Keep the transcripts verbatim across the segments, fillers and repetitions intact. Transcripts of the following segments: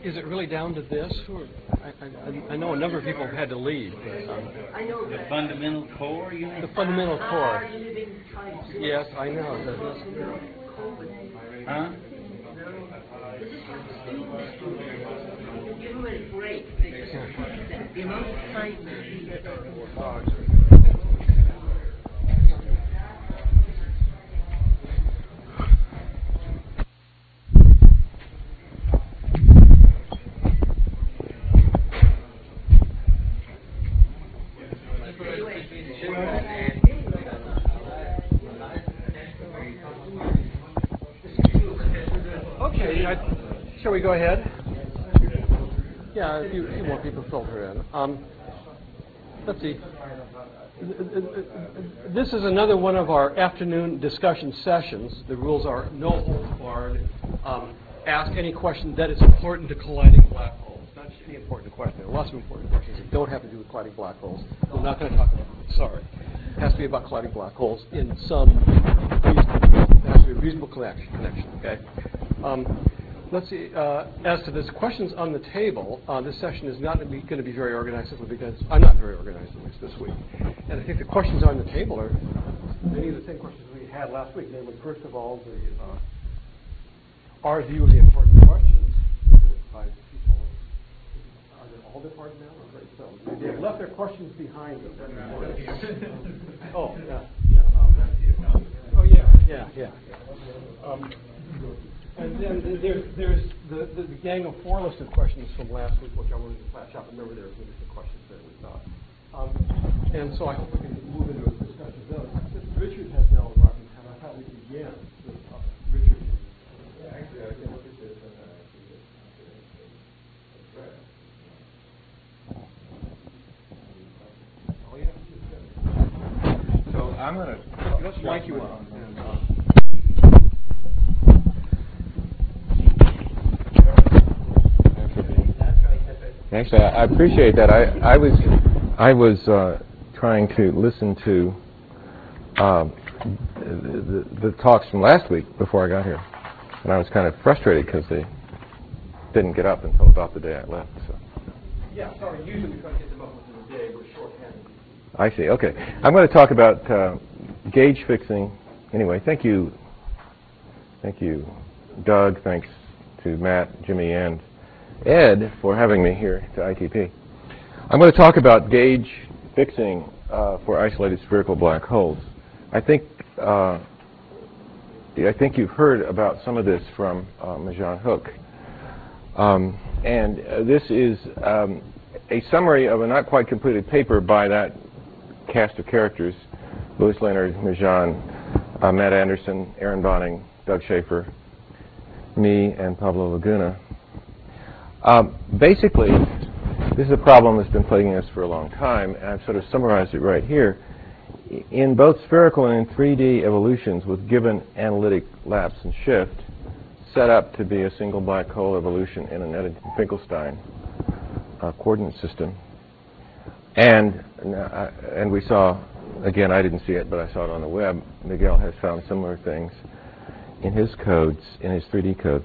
is it really down to this? Or, I, I, I know a number of people have had to leave. But, um, the fundamental core, you mean? The fundamental core. Yes, I know. Huh? Give them a break. The amount of time that you get. Okay, I, shall we go ahead? Yeah, a few, a few more people filter in. Um, let's see. This is another one of our afternoon discussion sessions. The rules are no holds barred. Um, ask any question that is important to colliding black holes. Not just any important question. There are lots of important questions that don't have to do with colliding black holes. We're not going to talk about them. Sorry. It has to be about colliding black holes in some reasonable, it has to be a reasonable connection. connection okay. Um, Let's see. Uh, as to the questions on the table, uh, this session is not going to be very organized simply because I'm not very organized, at least this week. And I think the questions on the table are many of the same questions we had last week. Namely, first of all, the uh, our view of the important questions by people. Are they all departed now? I'm afraid so. They've left their questions behind them. oh, yeah. yeah. Um, oh, yeah. Yeah, yeah. Um, And then there's, there's the, the, the gang of four listed questions from last week, which I wanted to flash up. Remember, there were some questions there we thought. Um, and so I hope we can move into a discussion of those. Since Richard has now arrived in town, I thought we'd begin with uh, Richard. Yeah, actually, I can look at this and uh, see this. Oh, yeah. So I'm going to let's mic you up. Actually, I appreciate that. I, I was I was uh, trying to listen to uh, the, the, the talks from last week before I got here, and I was kind of frustrated because they didn't get up until about the day I left. So. Yeah, sorry. Usually we try to get them up within a day. We're shorthanded. I see. Okay, I'm going to talk about uh, gauge fixing. Anyway, thank you, thank you, Doug. Thanks to Matt, Jimmy, and Ed for having me here to I T P. I'm going to talk about gauge fixing uh, for isolated spherical black holes. I think uh, I think you've heard about some of this from uh, Majan Hook. Um, and uh, this is um, a summary of a not quite completed paper by that cast of characters: Louis Leonard, Majan, uh, Matt Anderson, Aaron Bonning, Doug Schaefer, me, and Pablo Laguna. Um, basically, this is a problem that's been plaguing us for a long time, and I've sort of summarized it right here. In both spherical and in three D evolutions with given analytic lapse and shift, set up to be a single black hole evolution in an Edington-Finkelstein uh, coordinate system. And, uh, and we saw, again, I didn't see it, but I saw it on the web. Miguel has found similar things in his codes, in his three D code.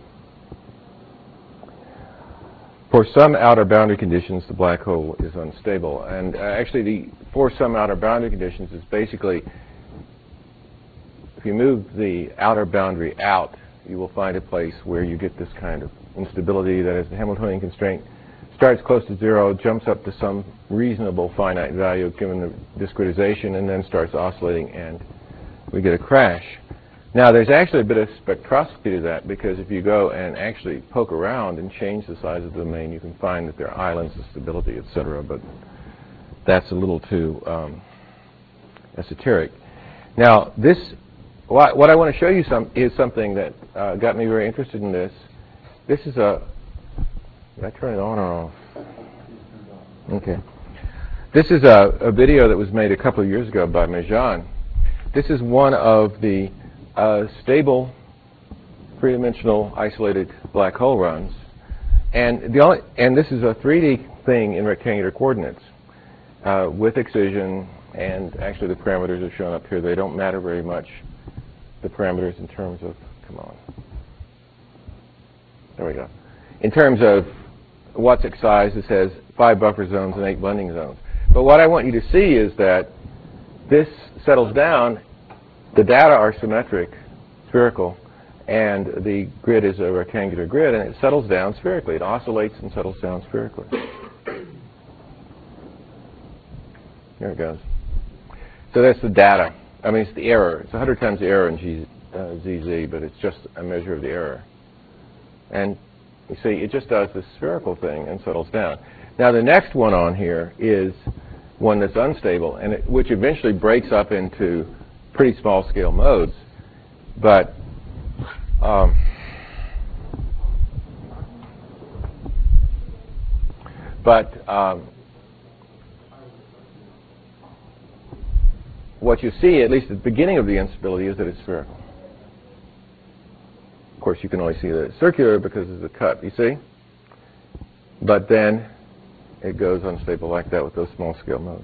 For some outer boundary conditions, the black hole is unstable. And uh, actually, the for some outer boundary conditions is basically, if you move the outer boundary out, you will find a place where you get this kind of instability. That is, the Hamiltonian constraint starts close to zero, jumps up to some reasonable finite value given the discretization, and then starts oscillating, and we get a crash. Now, there's actually a bit of spectroscopy to that, because if you go and actually poke around and change the size of the domain, you can find that there are islands of stability, et cetera, but that's a little too um, esoteric. Now, this, what, what I want to show you some, is something that uh, got me very interested in this. This is a, did I turn it on or off? Okay. This is a, a video that was made a couple of years ago by Majan. This is one of the Uh, stable, three-dimensional, isolated black hole runs, and the only, and this is a three D thing in rectangular coordinates uh, with excision, and actually the parameters are shown up here. They don't matter very much, the parameters in terms of, come on, there we go, in terms of Watsek size, this has five buffer zones and eight blending zones. But what I want you to see is that this settles down. The data are symmetric, spherical, and the grid is a rectangular grid, and it settles down spherically. It oscillates and settles down spherically. There it goes. So that's the data. I mean, it's the error. It's one hundred times the error in G, uh, Z Z, but it's just a measure of the error. And you see, it just does this spherical thing and settles down. Now, the next one on here is one that's unstable, and it, which eventually breaks up into pretty small-scale modes. But um, but um, what you see, at least at the beginning of the instability, is that it's spherical. Of course, you can only see that it's circular because of the cut, you see? But then it goes unstable like that with those small-scale modes.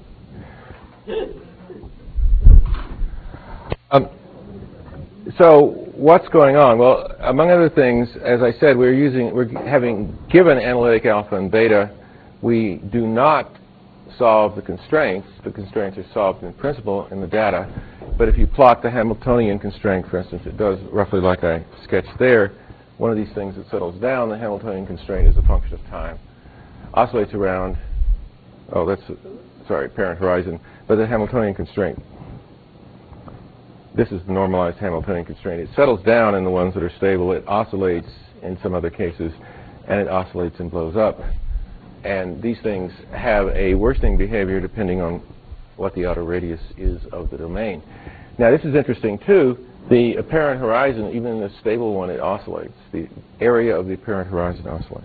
Um, so what's going on? Well, among other things, as I said, we're using, we're having given analytic alpha and beta, we do not solve the constraints. The constraints are solved in principle in the data. But if you plot the Hamiltonian constraint, for instance, it does roughly like I sketched there. One of these things that settles down, the Hamiltonian constraint, is a function of time. Oscillates around, oh, that's, sorry, parent horizon, but the Hamiltonian constraint. This is the normalized Hamiltonian constraint. It settles down in the ones that are stable. It oscillates in some other cases, and it oscillates and blows up. And these things have a worsening behavior depending on what the outer radius is of the domain. Now, this is interesting, too. The apparent horizon, even in the stable one, it oscillates. The area of the apparent horizon oscillates.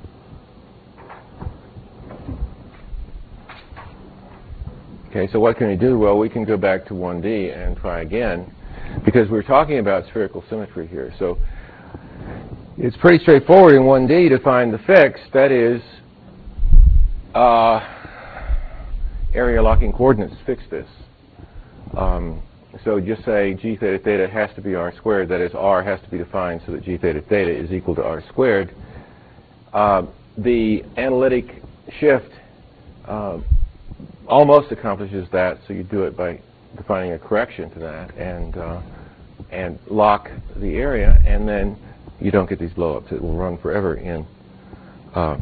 Okay, so what can we do? Well, we can go back to one D and try again, because we're talking about spherical symmetry here. So it's pretty straightforward in one D to find the fix. That is, uh, area locking coordinates fix this. Um, so just say g theta theta has to be r squared. That is, r has to be defined so that g theta theta is equal to r squared. Uh, the analytic shift uh, almost accomplishes that, so you do it by defining a correction to that and uh, and lock the area, and then you don't get these blowups. It will run forever in uh,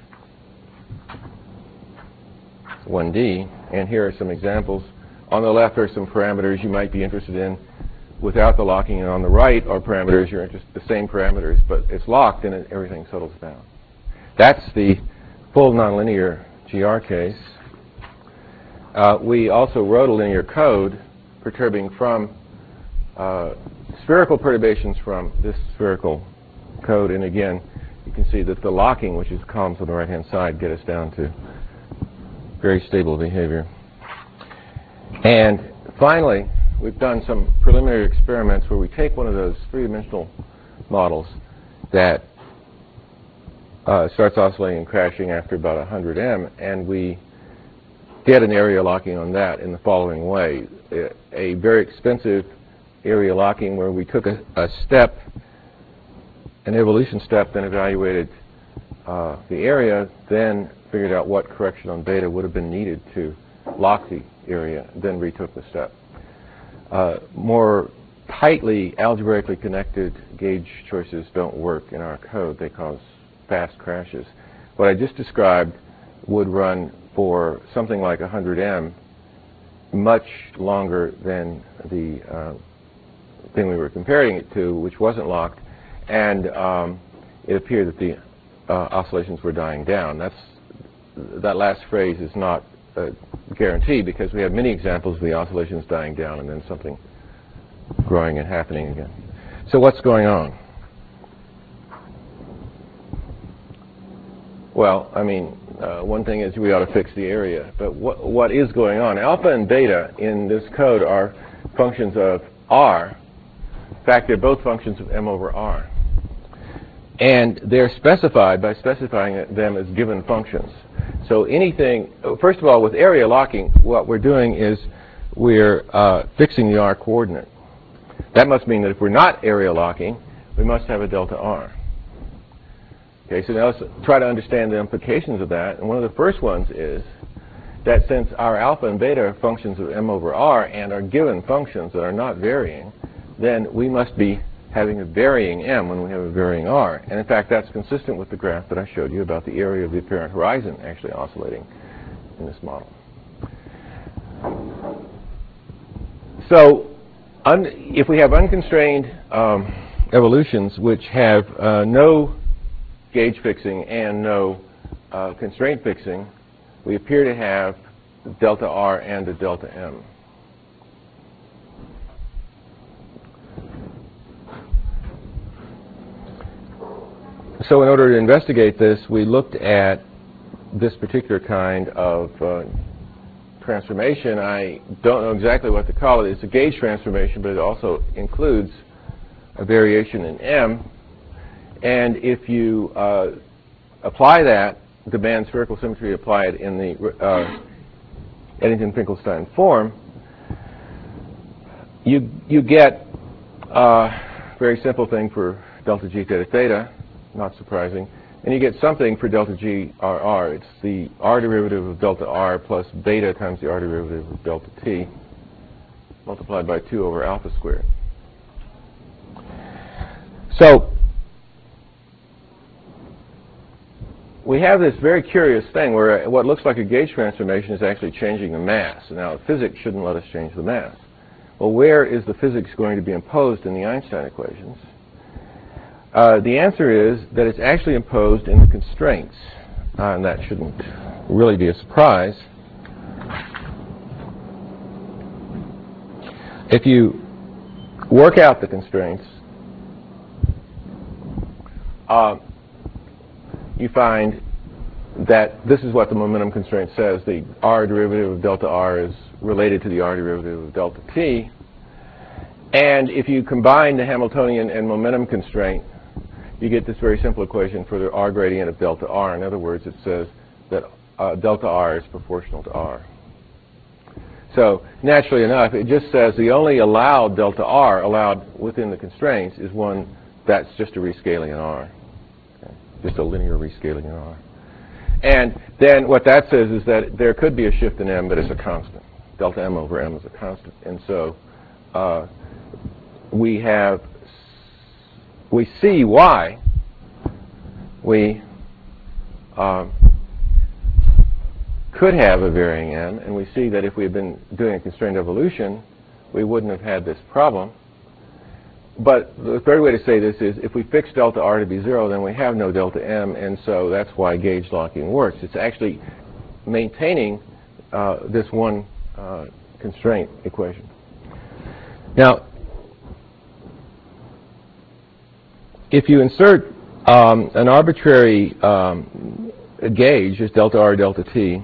one D. And here are some examples. On the left are some parameters you might be interested in without the locking, and on the right are parameters you're interested in, the same parameters, but it's locked and it, everything settles down. That's the full nonlinear G R case. Uh, we also wrote a linear code perturbing from uh, spherical perturbations from this spherical code, and again, you can see that the locking, which is columns on the right-hand side, get us down to very stable behavior. And finally, we've done some preliminary experiments where we take one of those three-dimensional models that uh, starts oscillating and crashing after about one hundred M, and we get an area locking on that in the following way. A, a very expensive area locking where we took a, a step, an evolution step, then evaluated uh, the area, then figured out what correction on beta would have been needed to lock the area, then retook the step. Uh, more tightly algebraically connected gauge choices don't work in our code. They cause fast crashes. What I just described would run for something like one hundred M, much longer than the uh, thing we were comparing it to, which wasn't locked, and um, it appeared that the uh, oscillations were dying down. That's, that last phrase is not a guarantee, because we have many examples of the oscillations dying down and then something growing and happening again. So what's going on? Well, I mean, uh, one thing is we ought to fix the area, but what, what is going on? Alpha and beta in this code are functions of R. In fact, they're both functions of M over R. And they're specified by specifying them as given functions. So anything, first of all, with area locking, what we're doing is we're uh, fixing the R coordinate. That must mean that if we're not area locking, we must have a delta R. Okay, so now let's try to understand the implications of that. And one of the first ones is that since our alpha and beta are functions of m over r and are given functions that are not varying, then we must be having a varying m when we have a varying r. And in fact, that's consistent with the graph that I showed you about the area of the apparent horizon actually oscillating in this model. So un if we have unconstrained um, evolutions which have uh, no gauge fixing and no uh, constraint fixing, we appear to have delta r and a delta m. So in order to investigate this, we looked at this particular kind of uh, transformation. I don't know exactly what to call it. It's a gauge transformation, but it also includes a variation in m. And if you uh, apply that, the band spherical symmetry applied in the uh, Eddington-Finkelstein form, you, you get a very simple thing for delta g theta theta, not surprising. And you get something for delta g r r. It's the r derivative of delta r plus beta times the r derivative of delta t multiplied by two over alpha squared. So we have this very curious thing where what looks like a gauge transformation is actually changing the mass. Now, physics shouldn't let us change the mass. Well, where is the physics going to be imposed in the Einstein equations? Uh, the answer is that it's actually imposed in the constraints, uh, and that shouldn't really be a surprise. If you work out the constraints, uh, you find that this is what the momentum constraint says. The r derivative of delta r is related to the r derivative of delta t. And if you combine the Hamiltonian and momentum constraint, you get this very simple equation for the r gradient of delta r. In other words, it says that uh, delta r is proportional to r. So naturally enough, it just says the only allowed delta r allowed within the constraints is one that's just a rescaling in r. Okay? Just a linear rescaling in r. And then what that says is that there could be a shift in m, but it's a constant. Delta m over m is a constant. And so uh, we have we see why we um, could have a varying m, and we see that if we had been doing a constrained evolution, we wouldn't have had this problem. But the third way to say this is if we fix delta r to be zero, then we have no delta m, and so that's why gauge locking works. It's actually maintaining uh, this one uh, constraint equation. Now, if you insert um, an arbitrary um, gauge as delta r delta t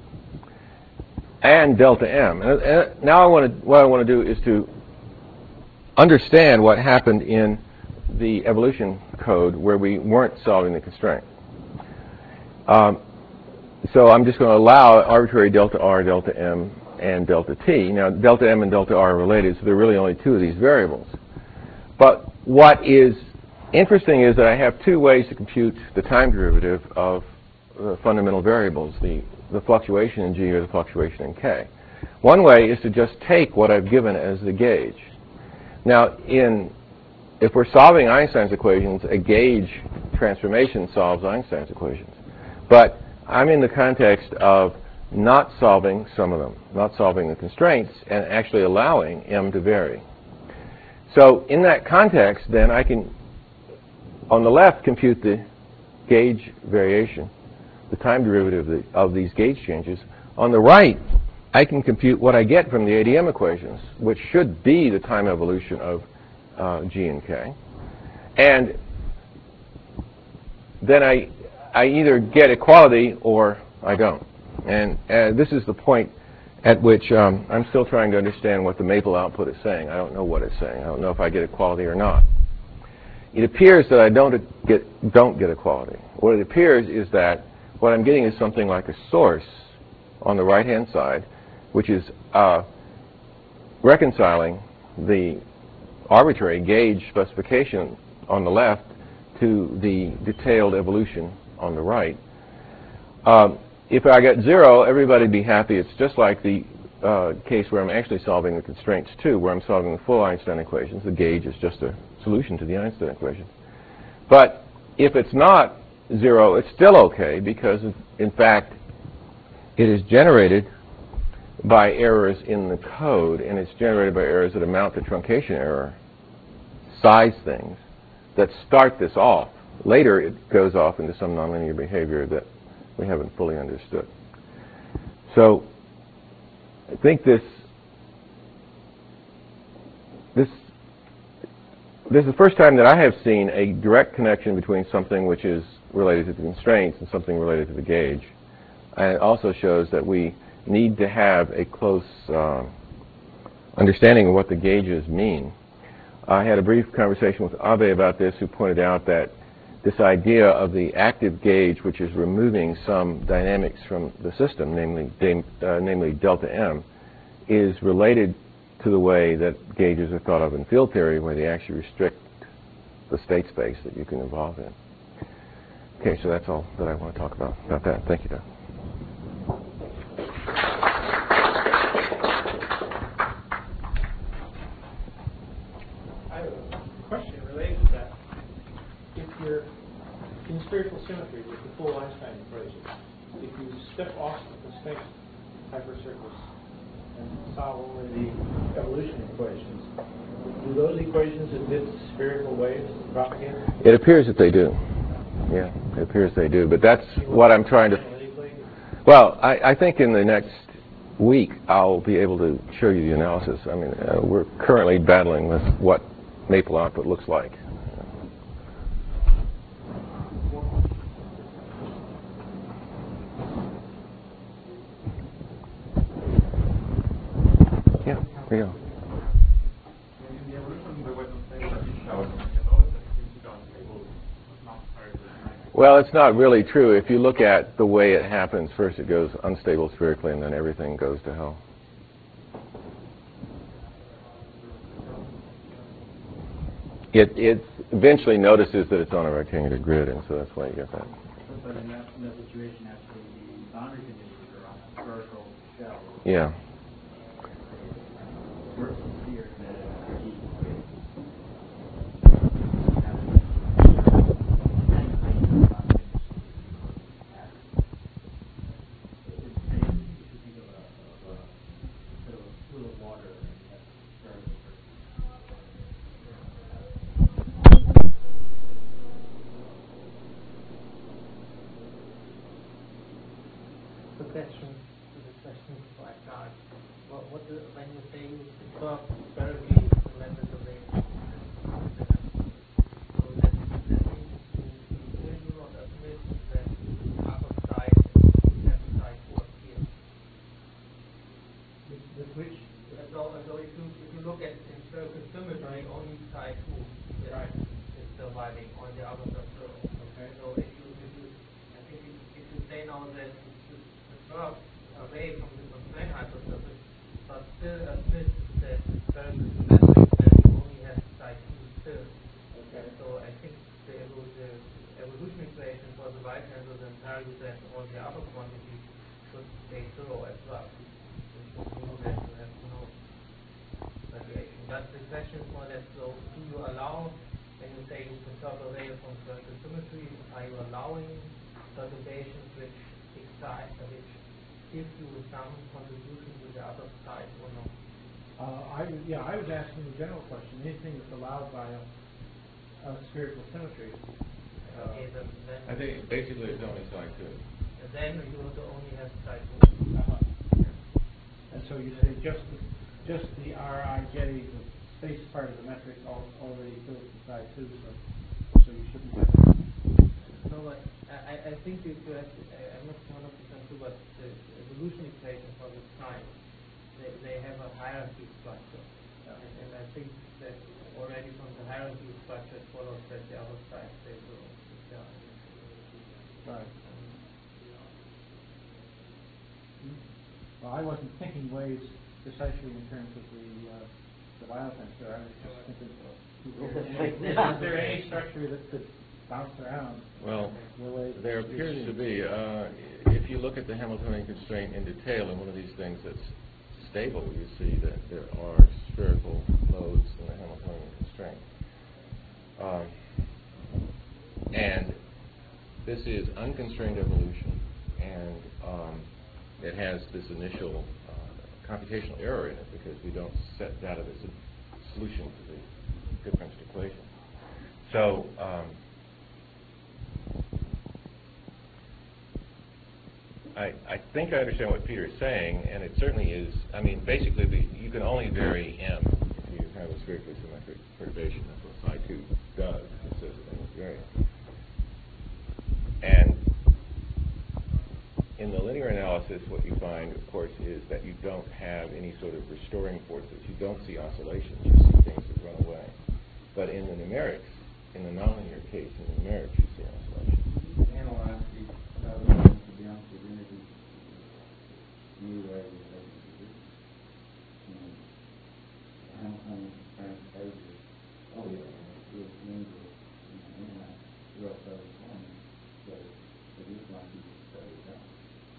and delta m, and, and now I want to what I want to do is to understand what happened in the evolution code where we weren't solving the constraint. Um, so I'm just going to allow arbitrary delta r, delta m, and delta t. Now, delta m and delta r are related, so there are really only two of these variables. But what is interesting is that I have two ways to compute the time derivative of the fundamental variables, the, the fluctuation in g or the fluctuation in k. One way is to just take what I've given as the gauge. Now, in, if we're solving Einstein's equations, a gauge transformation solves Einstein's equations. But I'm in the context of not solving some of them, not solving the constraints, and actually allowing m to vary. So in that context, then I can, on the left, compute the gauge variation, the time derivative of, the, of these gauge changes. On the right, I can compute what I get from the A D M equations, which should be the time evolution of uh, g and k. And then I, I either get equality or I don't. And uh, this is the point at which um, I'm still trying to understand what the maple output is saying. I don't know what it's saying. I don't know if I get equality or not. It appears that I don't get, don't get equality. What it appears is that what I'm getting is something like a source on the right-hand side, which is uh, reconciling the arbitrary gauge specification on the left to the detailed evolution on the right. Um, if I get zero, everybody'd be happy. It's just like the uh, case where I'm actually solving the constraints too, where I'm solving the full Einstein equations. The gauge is just a solution to the Einstein equation. But if it's not zero, it's still okay, because in fact it is generated by errors in the code, and it's generated by errors that amount to truncation error size things that start this off. Later it goes off into some nonlinear behavior that we haven't fully understood. So I think this this this is the first time that I have seen a direct connection between something which is related to the constraints and something related to the gauge. And it also shows that we need to have a close uh, understanding of what the gauges mean. I had a brief conversation with Abe about this, who pointed out that this idea of the active gauge, which is removing some dynamics from the system, namely, uh, namely delta M, is related to the way that gauges are thought of in field theory, where they actually restrict the state space that you can evolve in. Okay, so that's all that I want to talk about about that. Thank you, Doug. I have a question related to that. If you're in spherical symmetry with the full Einstein equation, if you step off the constraint hypercircles and solve only the evolution equations, do those equations emit spherical waves propagated? It appears that they do. Yeah, it appears they do. But that's what I'm trying to... Well, I, I think in the next week I'll be able to show you the analysis. I mean, uh, we're currently battling with what maple output looks like. Yeah, there you go. Well, it's not really true. If you look at the way it happens, first it goes unstable spherically, and then everything goes to hell. It, it eventually notices that it's on a rectangular grid, and so that's why you get that. But in that, in that situation, actually, the boundary conditions are on a spherical shell. Yeah. Versus here, the heat wave. Question to the question before I start. What, what do, when you say you conserve spherically the method of the so that, that means you will do not admit that upper side and left side work here. With, with which, so, so if you if you look at in spherical symmetry, only side two is, right. is surviving on the other side. Okay. So if you if you I think if, if you say now that away from the constraint hypothesis, but still admit that spherical symmetric that you only have side two still. Okay. So I think the, the evolution equation for the right hand will then tell you that all the other quantities should stay zero as well. So you know that you have no variation. But the question is more that, so do you allow, when you say you conserve away from spherical symmetry, are you allowing perturbations which excite, which give you some contribution to the other side or not? Uh, I was, yeah, I was asking the general question. Anything that's allowed by a, a spherical symmetry. Uh, Okay, then, then I think basically it's only side two. And then you also only have side two. Uh-huh. Yeah. And so you say just the, just the R I J, the space part of the metric, al already fills the side two, so so you shouldn't have that. No, but I, I think you have, I'm not one hundred percent sure, but the evolution equation for this time, they, they have a hierarchy structure. Yeah. And, and I think that already from the hierarchy structure it follows that the other side stays zero. Yeah. Right. Um, well, I wasn't thinking waves precisely in terms of the uh, the violence tensor. I was just thinking, is there any structure that could bounce around. Well, Your way- there appears to be, uh, if you look at the Hamiltonian constraint in detail in one of these things that's stable, you see that there are spherical modes in the Hamiltonian constraint. Um, and this is unconstrained evolution, and um, it has this initial uh, computational error in it because we don't set that as a solution to the differential equation. So um, I, I think I understand what Peter is saying, and it certainly is. I mean, basically, the, you can only vary m if you have a spherically symmetric perturbation. That's what psi two does. It says things vary. And in the linear analysis, what you find, of course, is that you don't have any sort of restoring forces. You don't see oscillations. You see things that run away. But in the numerics, in the nonlinear case, in the numerics, you see oscillations. Analyze the other ones to be honest with you, maybe new way of relating to this. Hamiltonian constraint phases. Oh yeah, with the angel, you know, analyze real studies on it. So it is like you just study it out.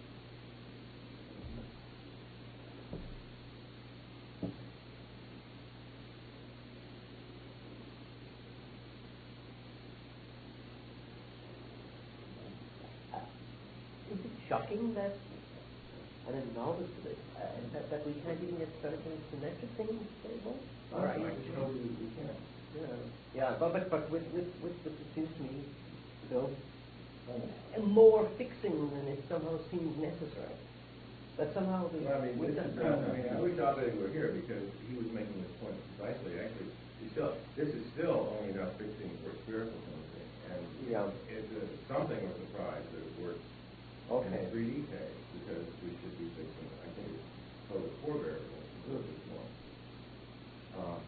Is it shocking that, I didn't know this, but, uh, that, that we can't even get certain symmetric things stable? All right, I told you we can. Yeah, yeah, but, but, but with, with, with this, it seems to me, you know, uh, more fixing than it somehow seems necessary. That somehow the... Well, I mean, with this the- is, uh, I mean, I wish Abed were here because he was making this point precisely. Actually, you still, this is still only enough fixing for spherical something, and Yeah. it's uh, something of a surprise that it works in Okay. a three D case because we should be fixing, I think, it's code four variables, a little bit more. Uh,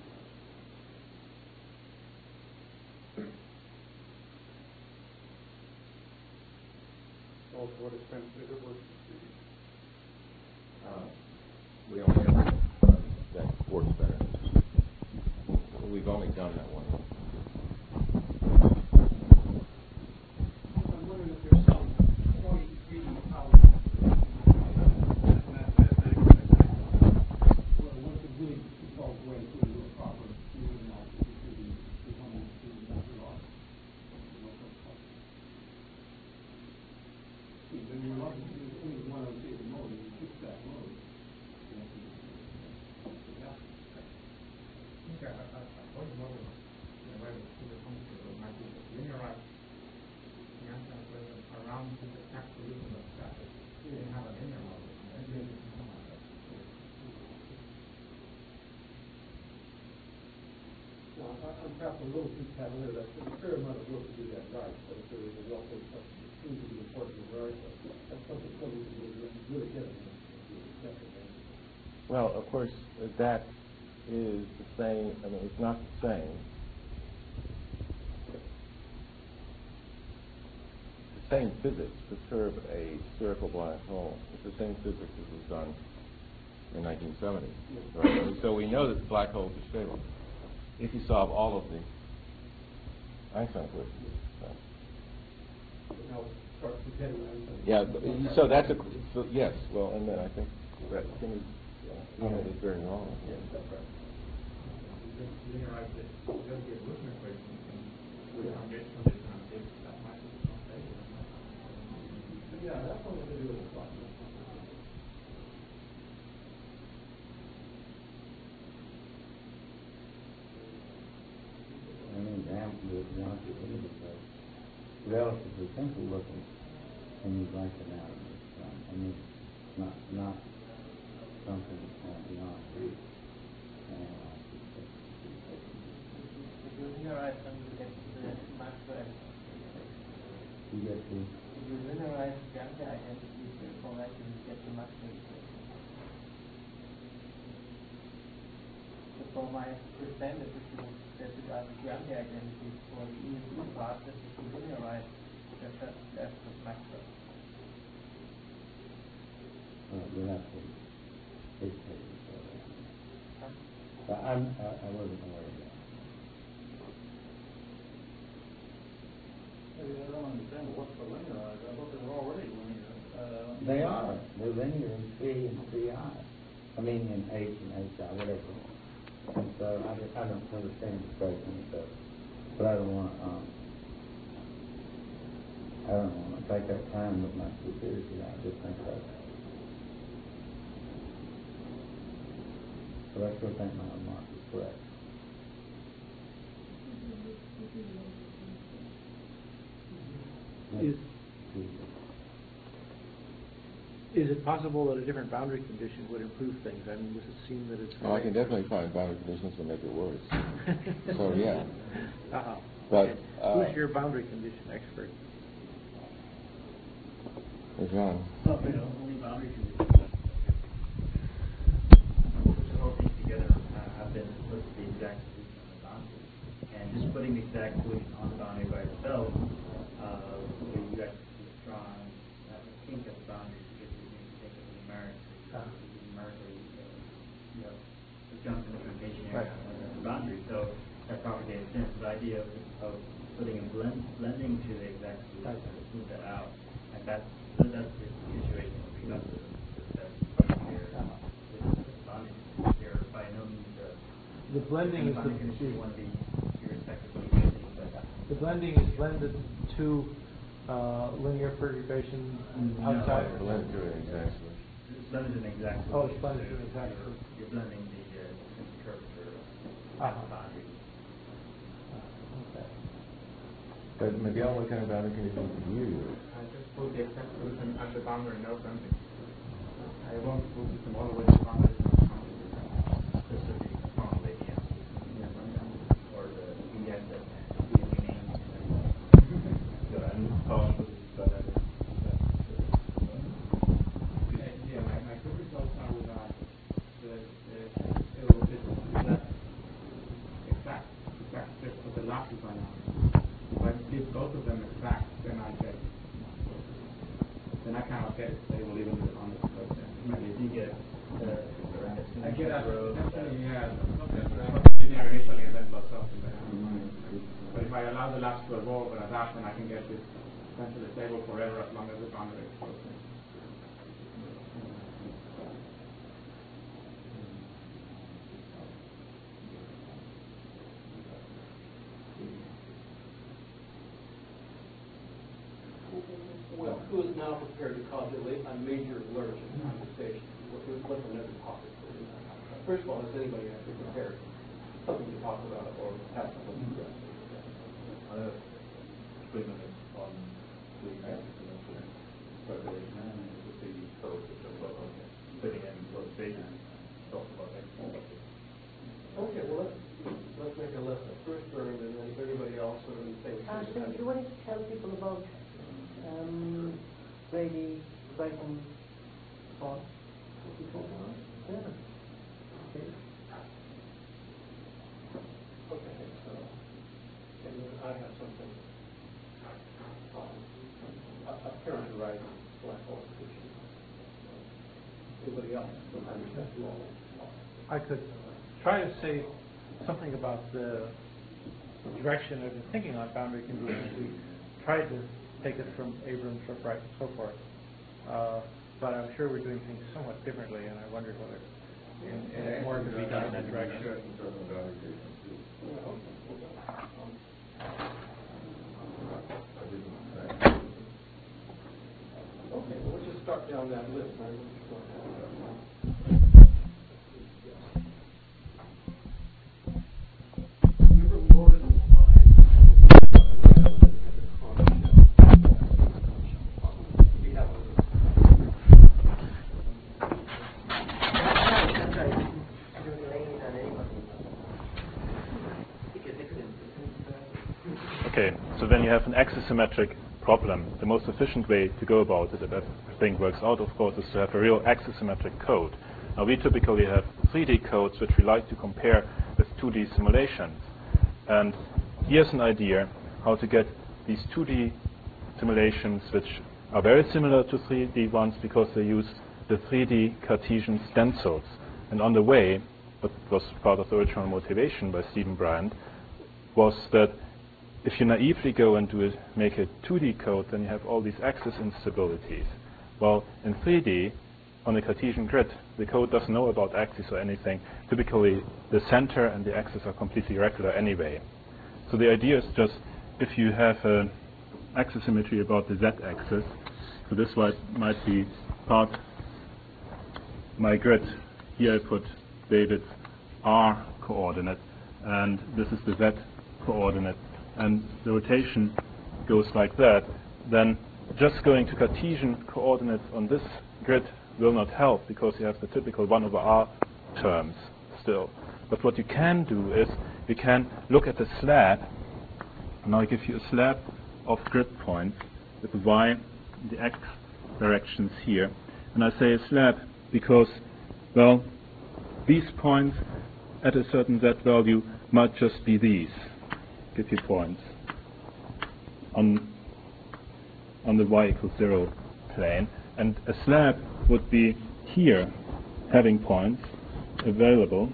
Well, to what extent did it work? uh, we only have uh, that works better. We've only done that one. I'm wondering if there's some point reading how mathematics, well, one could really solve the way to do a proper linear analysis to the becoming to the method law. When you're not only one of the mode, you fix that mode. Okay, I, I, I thought the model, you know, where it's super complicated, might be linearized the answer equation around the exact solution of that. You can have a linear model, and then you can normalize that. No, I- I'm perhaps a little too cavalier. That's a fair amount of work to do that right, but if there is a also something that seems to be important in America, that's something somebody can really, really get it. Well, of course, that is the same, I mean, it's not the same. The same physics perturb a spherical black hole. It's the same physics that was done in nineteen seventy. Right? So we know that black holes are stable if you solve all of the Einstein equations. So. Now, start comparing Einstein. Yeah, but- so that's a, so yes, well, and then I think that Timmy unit is very wrong. Yes, that's right. You just linearize it, just get Wilson equation, and with the foundation of this concept, that might be something. Yeah, that's what we're going to do with the plot. I mean, damn, the reality is uh, relatively simple looking things like that. Um, I mean, not not something uh, beyond reach. Uh, If you linearize them, you get the Maxwell. you get to If you linearize Bianchi identities, therefore that you get the Maxwell equation. So for my understanding, if you set it as Bianchi identities for the E and B part, that if you linearize, you're just left with Maxwell. uh, you'll have to dictate it. So, Huh? but I'm, I, I wasn't aware of that. linear in C and C I. I mean in H and H I, whatever. And so I, just, I don't understand the statement, so, but I don't want to, um, I don't want to take that time with my stupidity. I just think that. But I still think my remark is correct. Is, is it possible that a different boundary condition would improve things? I mean, does it seem that it's... Oh, I can definitely find boundary conditions that make it worse. So, yeah. Uh-huh. But, Okay. uh, Who's your boundary condition expert? John. Well, you know, only boundary conditions. Push the whole thing together uh, have been put the exact solution on the boundary. And just putting the exact solution on the boundary by itself, uh, you got a strong uh, kink at the boundary because you need to think of the numeric, uh, numerically, uh, you know, the jump in the implementation area on the boundary. So that propagated sense. The idea of, of putting a blend, blending to the exact solution to smooth that out, and that's So that's the situation we got to that here with the boundary here by no means the The blending is the, you want to be irrespective of what the blending is blended to uh, linear perturbation outside. No, blend to an exact solution. It's blended in exact solution. Oh, it's blended to an exact You're, solution. you're blending the uh, curvature of Ah. the boundary. Okay. But Miguel, what kind of boundary conditions do you use? I just put the exact solution at the boundary, no blending. I won't put it all the way to the boundary. Just to be strong idea. Or the E S that we name. So I'm cautious, but I don't. Yeah, my, my good results are with that. The, the, it will be that exact, exact fit for the last one. If I give both of them exact, then I get, then I cannot get it stable even with on the slope. If you get the I get a, road, essentially, yeah, linear initially and then plus up in there. But if I allow the lapse to evolve and adapt, then I can get this essentially stable forever as long as the boundary is close. Well, who is now prepared to calculate a major lurch in conversation? What, what's another topic? First of all, is anybody actually prepared? Something to talk about or have something to address? I have three minutes on the exponential calculation and the C code, which I've got on fitting in for stages, talk about exponential. Okay, well, let's, let's make a list of first burn and then everybody else sort of things. Uh, so you wanted to tell people about um, Brady, Brighton, Paul? What you talking about? Yeah. Okay. Okay, so, and then I have something on apparent horizon black hole prediction. Anybody else? I understand you all. I could try to say something about the direction of the thinking on boundary conditions. We tried to take it from Abrams, from Bright, and so forth. Uh, but I'm sure we're doing things somewhat differently, and I wonder whether in, in more could be done in that direction. Okay, well, let's just start down that list. Remember Morgan Okay, so when you have an axisymmetric problem, the most efficient way to go about it, if everything works out, of course, is to have a real axisymmetric code. Now, we typically have three D codes which we like to compare with two D simulations. And here's an idea how to get these two D simulations, which are very similar to three D ones because they use the three D Cartesian stencils. And on the way, what was part of the original motivation by Stephen Bryant, was that if you naively go and do it, make a two D code, then you have all these axis instabilities. Well, in three D, on a Cartesian grid, the code doesn't know about axes or anything. Typically, the center and the axis are completely regular anyway. So the idea is just, if you have an axisymmetry about the z-axis, so this might, might be part my grid. Here I put David's r coordinate, and this is the z coordinate, and the rotation goes like that. Then just going to Cartesian coordinates on this grid will not help, because you have the typical one over r terms still. But what you can do is you can look at the slab. Now I give you a slab of grid points with the y and the x directions here. And I say a slab because, well, these points at a certain z value might just be these. Give you points on on the y equals zero plane. And a slab would be here, having points available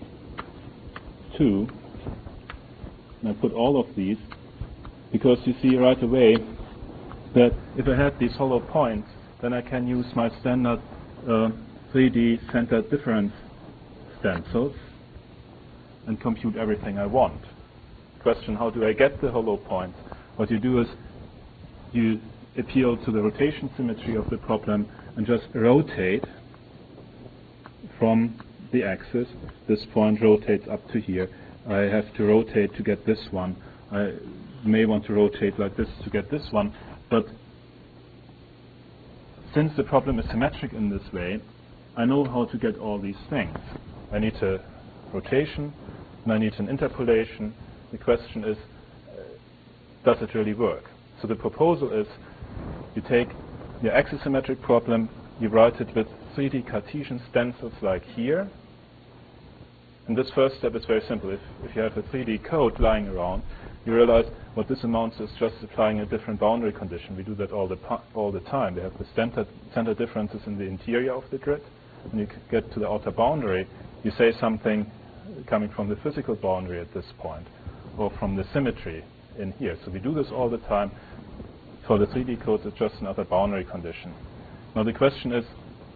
to, and I put all of these, because you see right away that if I had these hollow points, then I can use my standard uh, three D centered difference stencils and compute everything I want. Question, how do I get the hollow points? What you do is you appeal to the rotation symmetry of the problem and just rotate from the axis. This point rotates up to here. I have to rotate to get this one. I may want to rotate like this to get this one, but since the problem is symmetric in this way, I know how to get all these things. I need a rotation and I need an interpolation. The question is, uh, does it really work? So the proposal is, you take your axisymmetric problem, you write it with three D Cartesian stencils like here. And this first step is very simple. If, if you have a three D code lying around, you realize what this amounts to is just applying a different boundary condition. We do that all the, all the time. We have the center, center differences in the interior of the grid. When you get to the outer boundary, you say something coming from the physical boundary at this point, or from the symmetry in here. So we do this all the time. For the three D codes, it's just another boundary condition. Now the question is,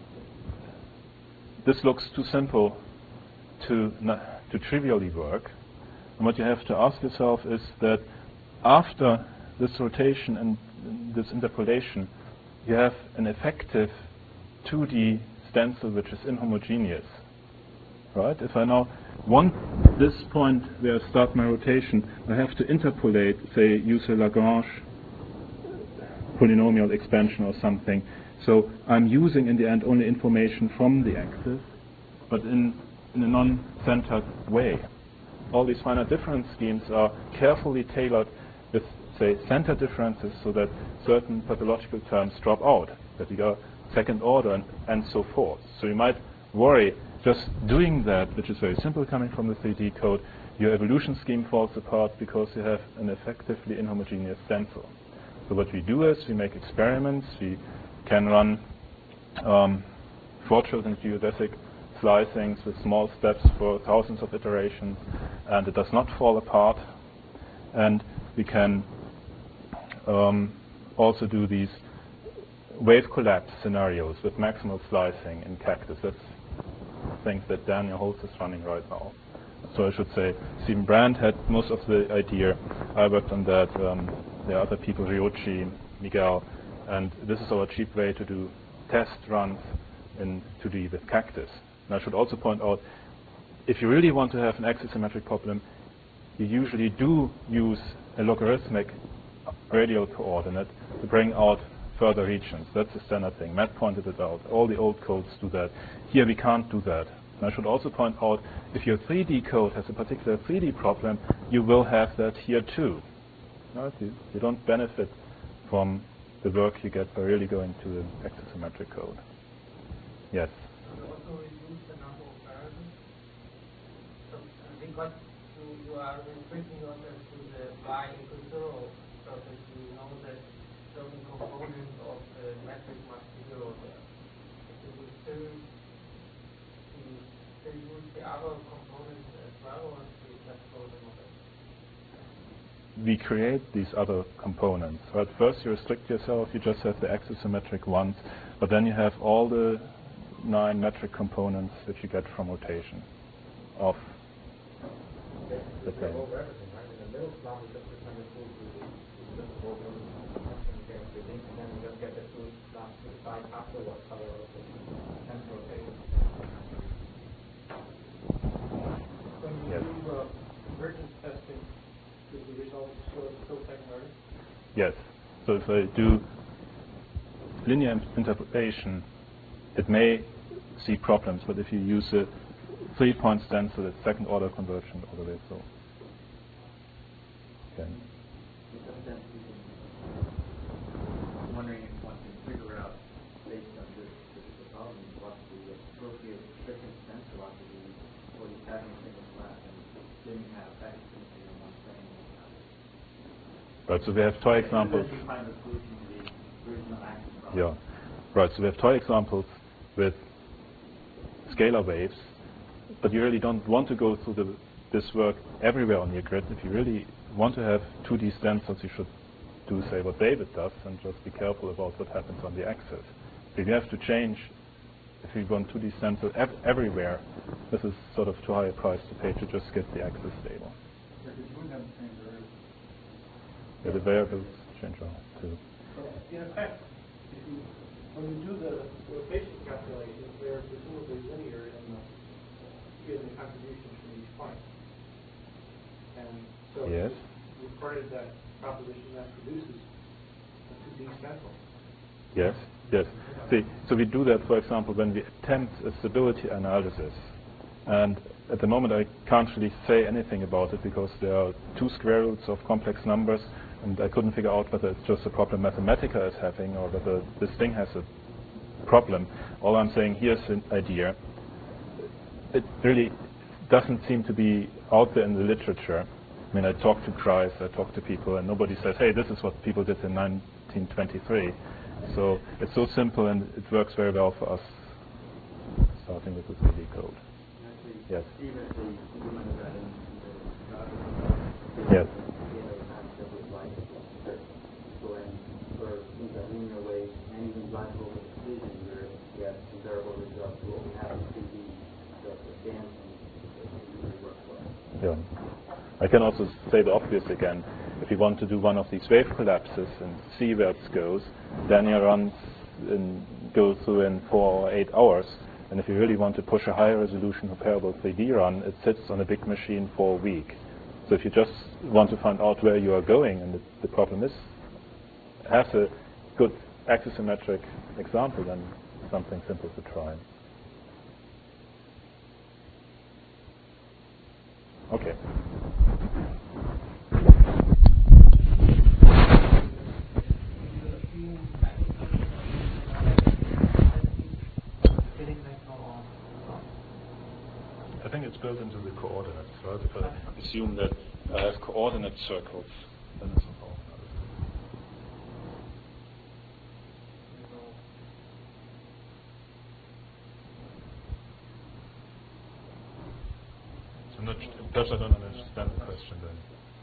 this looks too simple to, to trivially work. And what you have to ask yourself is that after this rotation and this interpolation, you have an effective two D stencil which is inhomogeneous. Right? If I now want this point where I start my rotation, I have to interpolate, say, use a Lagrange polynomial expansion or something. So I'm using in the end only information from the axis, but in, in a non-centered way. All these finite difference schemes are carefully tailored with, say, center differences so that certain pathological terms drop out, that we go second order and, and so forth. So you might worry, just doing that, which is very simple coming from the three D code, your evolution scheme falls apart because you have an effectively inhomogeneous stencil. So what we do is we make experiments. We can run um, four-children geodesic slicings with small steps for thousands of iterations, and it does not fall apart. And we can um, also do these wave collapse scenarios with maximal slicing in Cactus. That's things that Daniel Holz is running right now. So I should say Stephen Brand had most of the idea. I worked on that. Um, there are other people, Ryuichi, Miguel, and this is our cheap way to do test runs in two D with Cactus. And I should also point out, if you really want to have an axisymmetric problem, you usually do use a logarithmic radial coordinate to bring out further regions. That's the standard thing. Matt pointed it out. All the old codes do that. Here we can't do that. And I should also point out, if your three D code has a particular three D problem, you will have that here too. Right? You, you don't benefit from the work you get by really going to the axisymmetric code. Yes? You also reduce the number of variables. So because you, you are restricting yourself to the y equals zero surface, you know that certain components of the metric must be zero there. You will still, you still use the other components as well, or do you just throw them away? We create these other components. Right? First you restrict yourself, you just have the axisymmetric ones, but then you have all the nine metric components which you get from rotation of the plane. When you do uh, convergence testing, do the results show still second order? Yes. So if I do linear interpolation, it may see problems, but if you use a three-point stencil, it's second-order conversion all the way through. Okay. I'm wondering if one can figure out, based on this particular problem, what the appropriate different stencil ought to be for you having a single class and didn't have accuracy on one plane. Right, so we have toy examples. Yeah. Right, so we have toy examples with scalar waves, but you really don't want to go through the, this work everywhere on your grid. If you really want to have two D stencils, you should do, say, what David does, and just be careful about what happens on the axis. If you have to change, if you want two D stencil ev everywhere, this is sort of too high a price to pay to just get the axis stable. Because you wouldn't have the same variable. Yeah, the variables change around too. In effect, if you, when you do the rotation calculations, they're presumably linear in the given the contributions from each point. And so Yes. you recorded that proposition that produces a two D stencil. Yes, yes. See, so we do that, for example, when we attempt a stability analysis. And at the moment, I can't really say anything about it because there are two square roots of complex numbers, and I couldn't figure out whether it's just a problem Mathematica is having or whether this thing has a problem. All I'm saying, here's an idea. It really doesn't seem to be out there in the literature. I mean, I talk to Kreis, I talk to people, and nobody says, hey, this is what people did in nineteen twenty-three. So it's so simple, and it works very well for us, starting with the three D code. Yes. Yes. Yeah. I can also say the obvious again. If you want to do one of these wave collapses and see where it goes, Daniel runs and goes through in four or eight hours. And if you really want to push a higher resolution comparable three D run, it sits on a big machine for a week. So if you just want to find out where you are going, and the, the problem is, has a good axisymmetric example, then something simple to try. Okay. I think it's built into the coordinates, right? If I assume that I have coordinate circles, then it's all. I'm not, perhaps I don't understand the question then.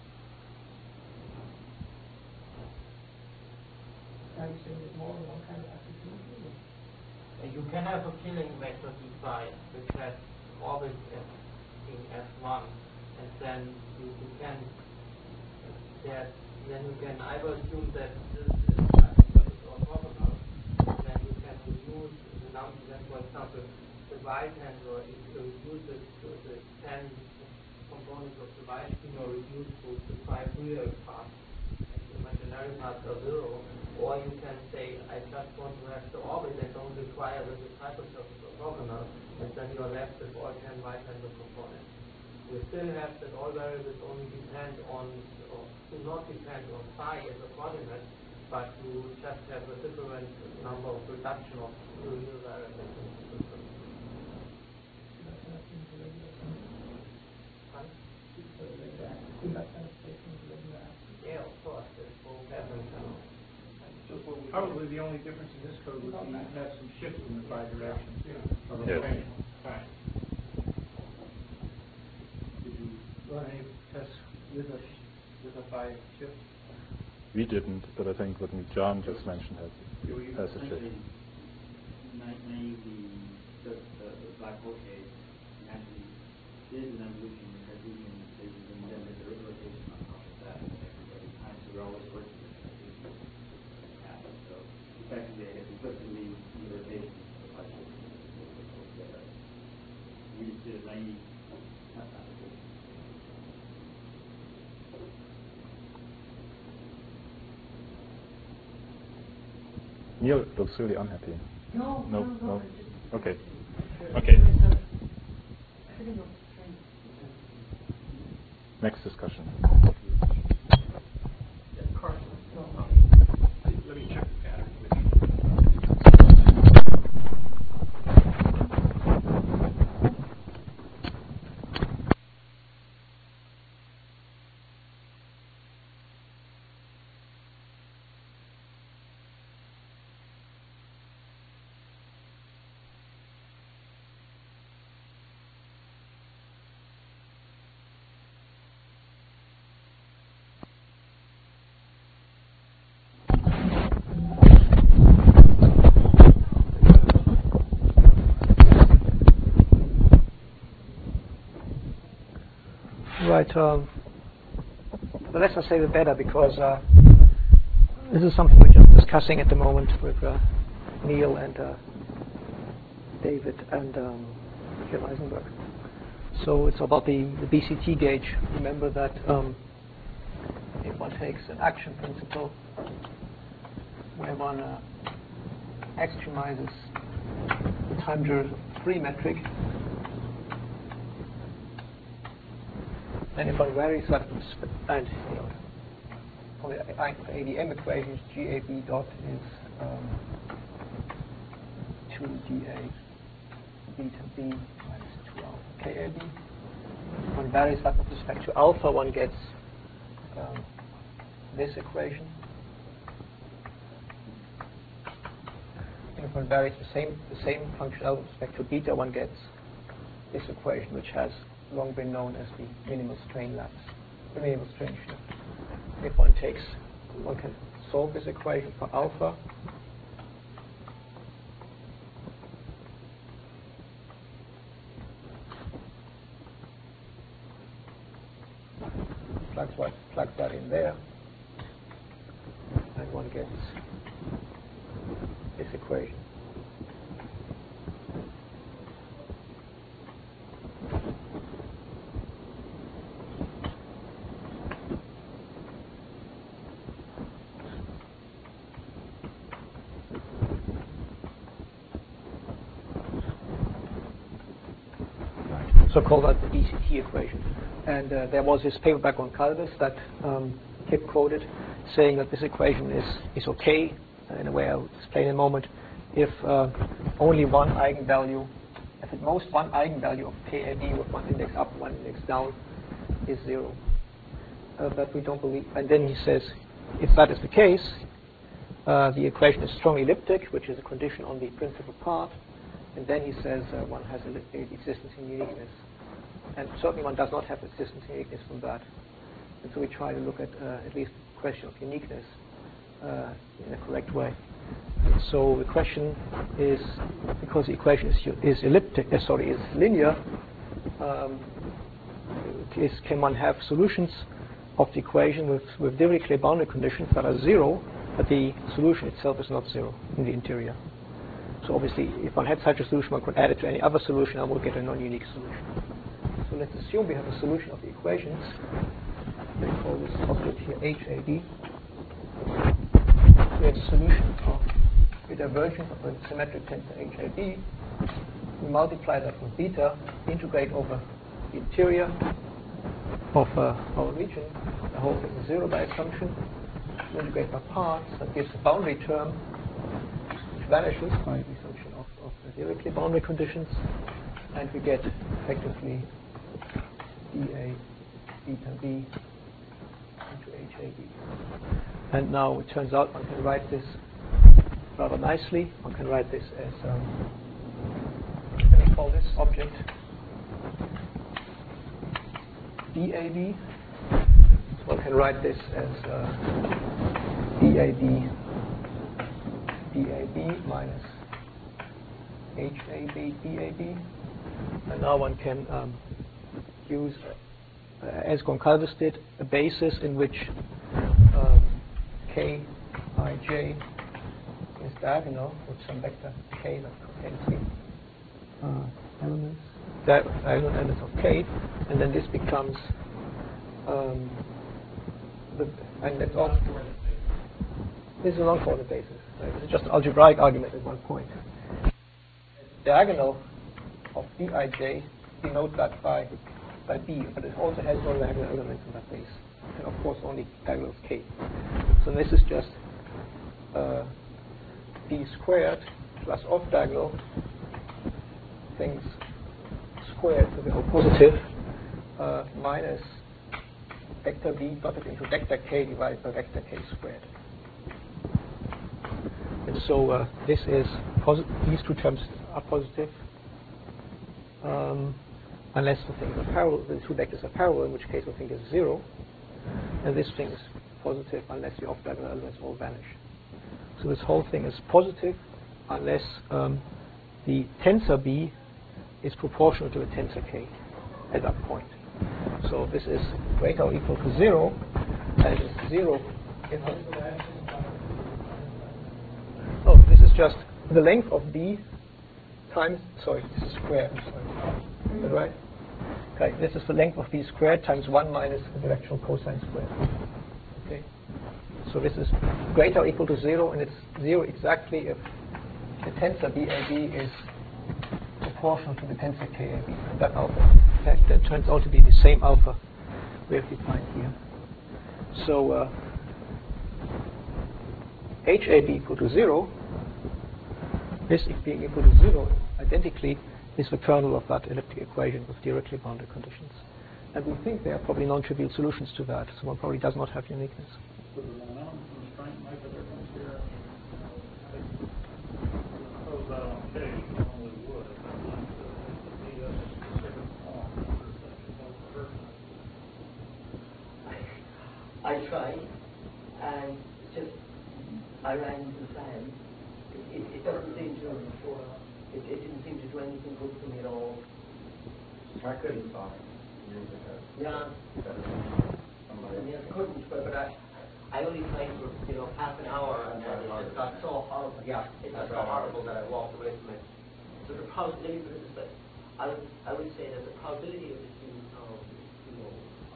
You can have a killing vector defined which has orbit as in S one, and then you, you can that then you can either assume that this is orthogonal, then you can reduce the number. Then, for example, the right hand or if you reduce it to the ten components of the right thing or reduce to the five real parts, and the imaginary parts are zero. Or you can say, I just want to have the orbit that don't require that the hypersurface orthogonal, and then you are left with all ten right-handed components. You still have that all variables only depend on, or do not depend on phi as a coordinate, but you just have a different number of reduction of the real variables in the system. Yeah, of course, there's both happens. Probably the only difference in this code would be you have some shifts in the phi direction of the Yes. plane. Right. Did you run any tests with a with a phi shift? We didn't, but I think what John just mentioned has, So you has a shift. essentially na- naively just the, the black hole case, actually is an evolution in Cartesian phases, and then there's a rotation on top of that every time. So we're always working with Cartesian patterns. So effectively, I guess implicitly, the rotation of the black hole together. We just did a naive application. Neil looks really unhappy. No, no, no, no. no. Okay. Okay. Next discussion. Let me check the pattern. Right. Um, the less I say, the better, because uh, this is something we're just discussing at the moment with uh, Neil and uh, David and um, Jim Eisenberg. So it's about the, the B C T gauge. Remember that um, if one takes an action principle where one uh, extremizes the time duration of three metric, and if one varies that, and you know, for the A D M equations, G A B dot is um, two D A beta B minus two alpha K A B. If one varies that with respect to alpha, one gets um, this equation. And if one varies the same the same function with respect to beta, one gets this equation, which has long been known as the minimal strain lattice, the minimal strain shift. If one takes, one can solve this equation for alpha. Plug that, plug that in there, and one gets this equation. So call that the B C T equation. And uh, there was this paper by Goncalves that um, Kip quoted, saying that this equation is, is okay, uh, in a way I'll explain in a moment, if uh, only one eigenvalue, if at most one eigenvalue of K A B with one index up, one index down is zero. Uh, but we don't believe, and then he says, if that is the case, uh, the equation is strongly elliptic, which is a condition on the principal part. And then he says uh, one has a, a existence in uniqueness. And certainly one does not have existence in uniqueness from that. And so we try to look at uh, at least the question of uniqueness uh, in a correct way. And so the question is, because the equation is, is elliptic, uh, sorry, is linear, um, is, can one have solutions of the equation with, with Dirichlet boundary conditions that are zero, but the solution itself is not zero in the interior. So obviously, if one had such a solution, one could add it to any other solution and we'll get a non-unique solution. So let's assume we have a solution of the equations. We call this object here H A B. We have a solution of the divergence of a symmetric tensor H A B. We multiply that with beta, integrate over the interior of uh, our region. The whole thing is zero by assumption. We integrate by parts. That gives a boundary term which vanishes by the assumption of, of the Dirichlet boundary conditions. And we get effectively D A beta B into H A B. And now it turns out one can write this rather nicely. One can write this as, um, let me call this object D A B. So one can write this as uh, D A B, D A B minus H A B, B A B. And now one can um, use, uh, as Goncalves did, a basis in which um, K I J is diagonal with some vector K that contains the uh, elements, diagonal elements of K, and then this becomes um, the, and that's all. This is a non-coordinate basis. Right? This is just an algebraic argument at one point. Diagonal of B I J denote that by by B, but it also has no diagonal elements in that base, and of course only diagonal of K. So this is just uh, B squared plus off diagonal things squared, so they're all positive, uh, minus vector B dotted into vector K divided by vector K squared. And so uh, this is posi- these two terms are positive um, unless the things are parallel. The two vectors are parallel, in which case the thing is zero, and this thing is positive unless the off-diagonal elements all vanish. So this whole thing is positive unless um, the tensor B is proportional to the tensor K at that point. So this is greater or equal to zero, and it's zero. In the oh, this is just the length of B times, sorry, this is squared, I'm sorry. Is that right? Okay, this is the length of B squared times one minus the directional cosine squared. Okay. So this is greater or equal to zero, and it's zero exactly if the tensor B A B is proportional to the tensor K A B. That alpha, in fact, that turns out to be the same alpha we have defined here. So uh, H A B equal to zero, this being equal to zero, identically is the kernel of that elliptic equation with directly bounded conditions. And we think there are probably non-trivial solutions to that, so one probably does not have uniqueness. Does the momentum constraint make a difference here? I suppose that on K normally would. If I want to be a specific form for such a I tried, and just I ran into the sand. It, it, it doesn't seem to. It, it didn't seem to do anything good for me at all. I couldn't find years ago. Yeah. Somebody Yes, couldn't, but, but I, I only played for you know half an hour, and then it just got so horrible. Yeah, it got so horrible that I walked away from it. So the probability, but I would I would say that the probability of it being solved is too low.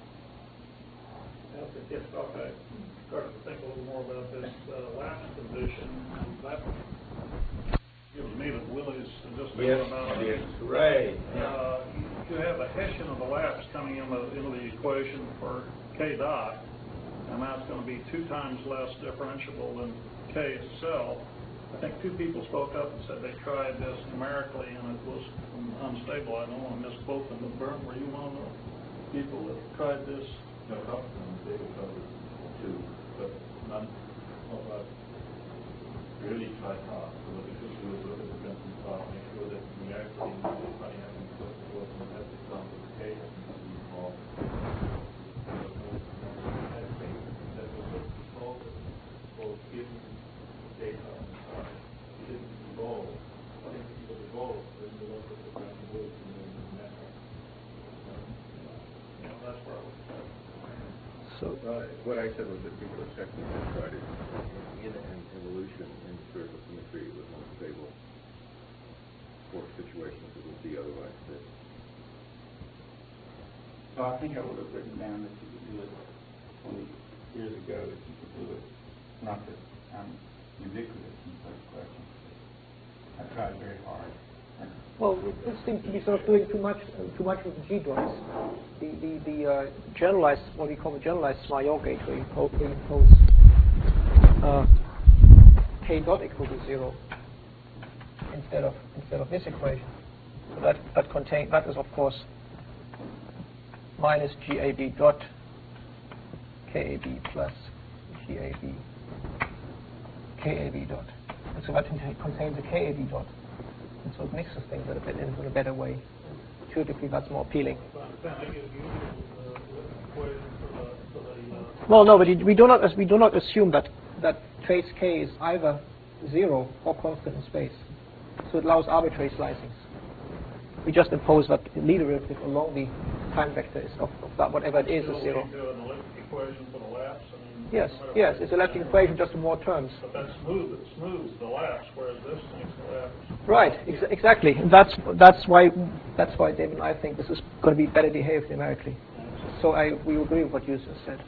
Yes, okay. Started to think a little more about this uh, last condition. That gives me the willies to just think yes, about yes, it. right. Uh, you have a Hessian of the lapse coming in the, into the equation for K dot, and that's going to be two times less differentiable than K itself. I think two people spoke up and said they tried this numerically and it was unstable. I don't want to misquote them, but Bernd, were you one of the people that tried this? No, not unstable cover two, but none of that really tried hard. So what we should do is look at the Benson plot, make sure that numerically the funny having put forth in that example of K has to be involved. That was what we called it, both given data and size. It didn't evolve. I think it was evolved when you look at the Benson words and then the network. Yeah, that's where I was. So uh, what I said was that people effectively tried it in an evolution in spherical symmetry with unstable for situations that would be otherwise fit. So I think I would have written down that you could do it twenty years ago, that you could do it. Not that I'm ubiquitous in such questions. I tried very hard. Well, this seems to be sort of doing too much, uh, too much with the G dots. The the the uh, generalized, what we call the generalized Major gate, where you impose, where you impose uh, K dot equal to zero instead of instead of this equation. So that that contain that is of course minus G A B dot K A B plus G A B K A B dot, and so that contains a K A B dot. And so it mixes things a bit in a better way. Intuitively, that's more appealing. Well, no, but we do not we do not assume that that trace K is either zero or constant in space. So it allows arbitrary slicings. We just impose that the lead derivative along the time vector is of, of that whatever it is is zero. Do an elliptic equation for the lapse. I mean, Yes, yes, it's an elliptic equation just in more terms. But that smooth, it smooths the lapse, whereas this makes the lapse. Right, ex exactly. And that's that's why that's why David and I think this is going to be better behaved numerically. So I we agree with what you just said.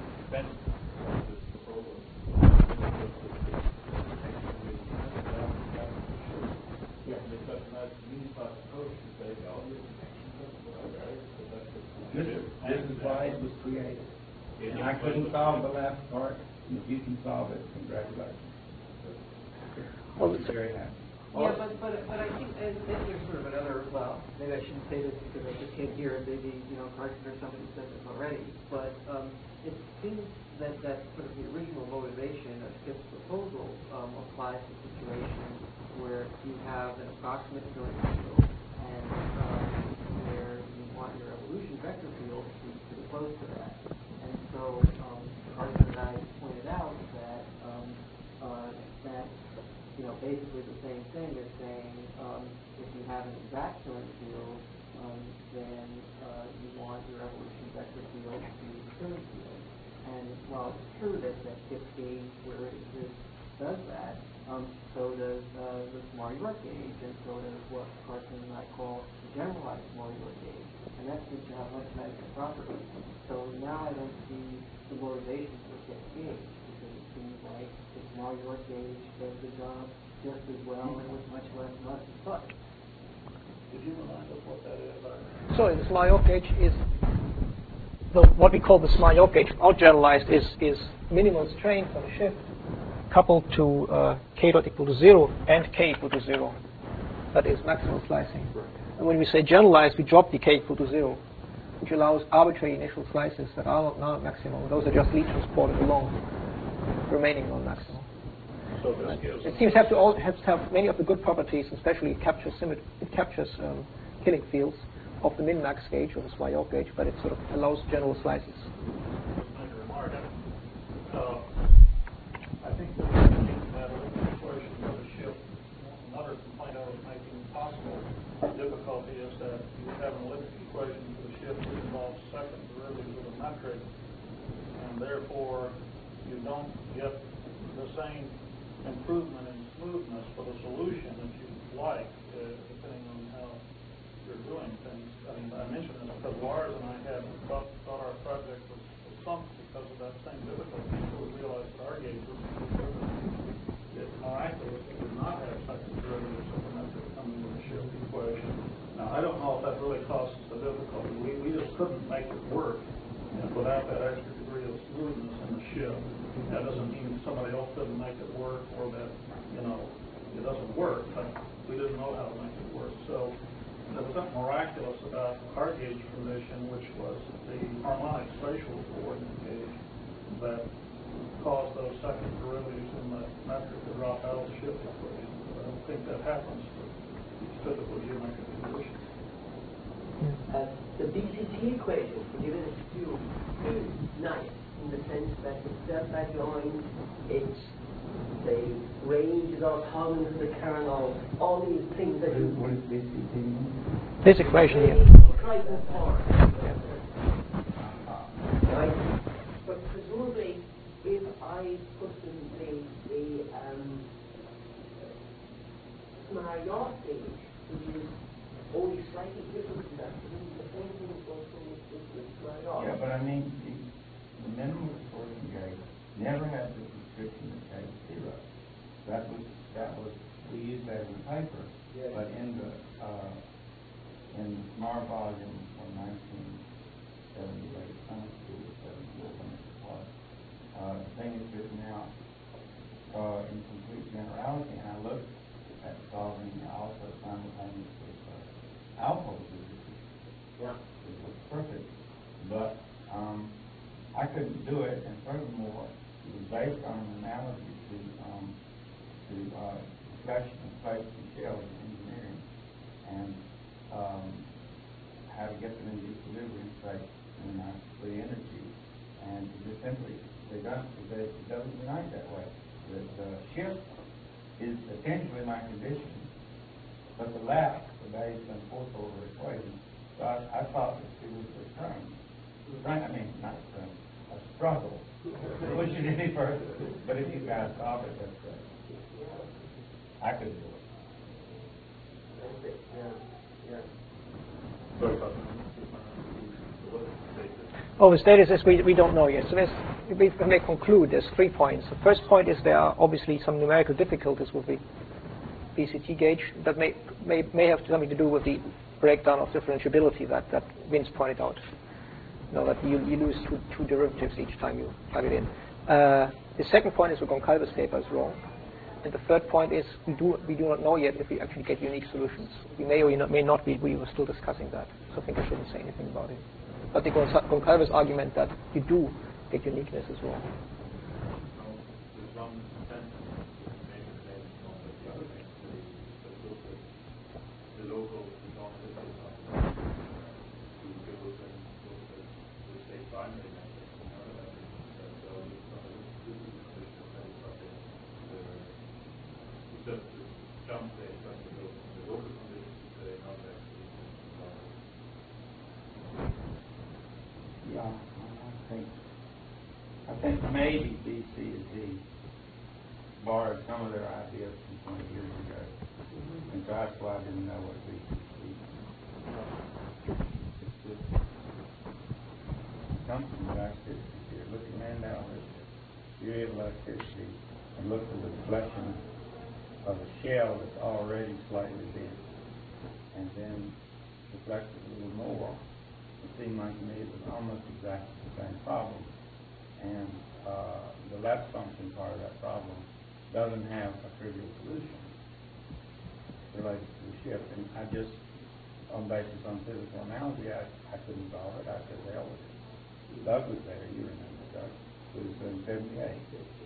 This is why it was created. And I couldn't solve the last part, and if you can solve it, congratulations. Well, I'm very happy. Yeah, but, but, but I think and, and there's sort of another, well, maybe I shouldn't say this because I just can't hear it. Maybe, you know, Carson or somebody said this already. But um, it seems that, that sort of the original motivation of Skip's proposal um, applies to situations where you have an approximate joint field and um, where you want your evolution vector field to be pretty close to that. And so um, Carson and I pointed out that um, uh, that you know, basically the same thing as saying um, if you have an exact joint field, um, then uh, you want your evolution vector field to be the curve field. And while it's true that that Skip gauge where it exists does that, um, so does uh, the Small-York gauge, and so does what Carson and I call the generalized Small-York gauge. And that seems to have much nicer properties. So now I don't see the motivation for Skip's gauge, because it seems like the Small-York gauge does the job just as well and with much less fuss and fuss. Could you remind us what that is? So the Small-York gauge is the, what we call the Small-York gauge, out generalized, is, is minimal strain for the shift coupled to uh, k dot equal to zero and k equal to zero. That is maximal slicing. And when we say generalized, we drop the k equal to zero, which allows arbitrary initial slices that are not, not maximal. Those are just lead transported along, remaining non-maximal. So this gives it seems to have to, all, has to have many of the good properties, especially it captures, it captures um, killing fields of the min-max gauge or the Small-York gauge, but it sort of allows general slices. Uh, I think that we need that equation for the shift. Another complaint I was making possible difficulty is that you have an elliptic equation for the shift that involves second derivative of a metric, and therefore you don't get the same improvement in smoothness for the solution that you'd like, uh, depending on how you're doing things. I mean, I mentioned this because Lars and I had thought, thought our project was, was sunk because of that same difficulty. So we realized that our gauge was it miraculously did not have second derivatives of the metric coming with the shift equation. Now, I don't know if that really causes the difficulty. We, we just couldn't make it work and without that extra degree of smoothness in the shift. That doesn't mean somebody else couldn't make it work or that, you know, it doesn't work, but we didn't know how to make it work. So there was something miraculous about our gauge condition, which was the harmonic spatial coordinate gauge that caused those second derivatives in the metric to drop out of the shift equation. But I don't think that happens for typical geometric conditions. Uh, the B C T equation, given its two, is nice in the sense that the step that joins its the range is orthogonal to the kernel, all these things that you... What is B C T mean? This equation here. Crichton form. Right? But presumably, if I put in a, a um, Small-York gauge, which is only slightly different from that, the same thing is also with the Small-York. Yeah, but I mean, the, the minimum distortion gauge never had the restriction of K zero. That was, that was, we used that in the paper, yeah. But in the, uh, in the SMAR volume from nineteen seventy-eight, seventy-four, when it was, uh, the thing is written out, uh, in complete generality, and I looked at solving also simultaneously uh, alpha, yeah. It was perfect, but, um, I couldn't do it, and furthermore, it was based on an analogy to, um, to, uh, discussion of plates and shells in engineering, and, um, how to get them into equilibrium state and, uh, free energy, and it just simply, they don't, it doesn't unite that way. The, the shift is essentially my condition, But the lapse, the base and fourth order equation, so I, I thought that it was a strain. Strain, I mean, not a strain, a struggle. Push it any further. But if you guys solve it, that's great. I could do it. That's it, yeah, yeah. Oh, the status is we, we don't know yet. So there's, we may conclude there's three points. The first point is there are obviously some numerical difficulties with the B C T gauge that may, may, may have something to do with the breakdown of differentiability that, that Vince pointed out. You know, that you, you lose two, two derivatives each time you plug it in. Uh, the second point is the Goncalves paper is wrong. And the third point is we do, we do not know yet if we actually get unique solutions. We may or may not be. We were still discussing that. So I think I shouldn't say anything about it. But the Goncalves argument that you do get uniqueness is wrong. Yeah, I think, I think maybe B, C, and D borrowed some of their ideas from twenty years ago. Mm-hmm. And so that's why I didn't know what B, C, D. It's just something about elasticity here. Look at Landau, theory of elasticity, and look at the deflection of a shell that's already slightly bent, and then deflect it a little more. It seemed like to me it was almost exactly the same problem. And uh, the lapse function part of that problem doesn't have a trivial solution related to the shift. And I just, on basis on physical analogy, I, I couldn't solve it. I said, hell with it. Doug was there, you remember Doug. It was in seventy-eight.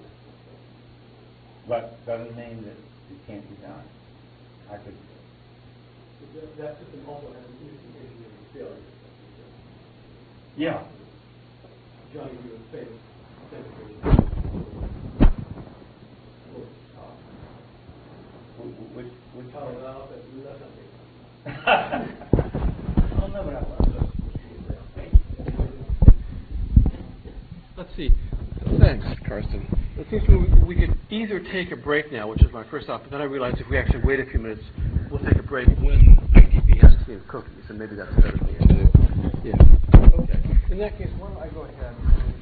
But doesn't mean that it can't be done. I could. That system also has an interesting issue of failure. Yeah. Johnny, you were famous. Which, which oh, no, that's not I'll never have Let's see. Thanks, Karsten. It seems to me we could either take a break now, which is my first thought, but then I realized if we actually wait a few minutes, we'll take a break when I T P has to clean the cookies, and maybe that's a better thing to do. Yeah. Okay. In that case, why don't I go ahead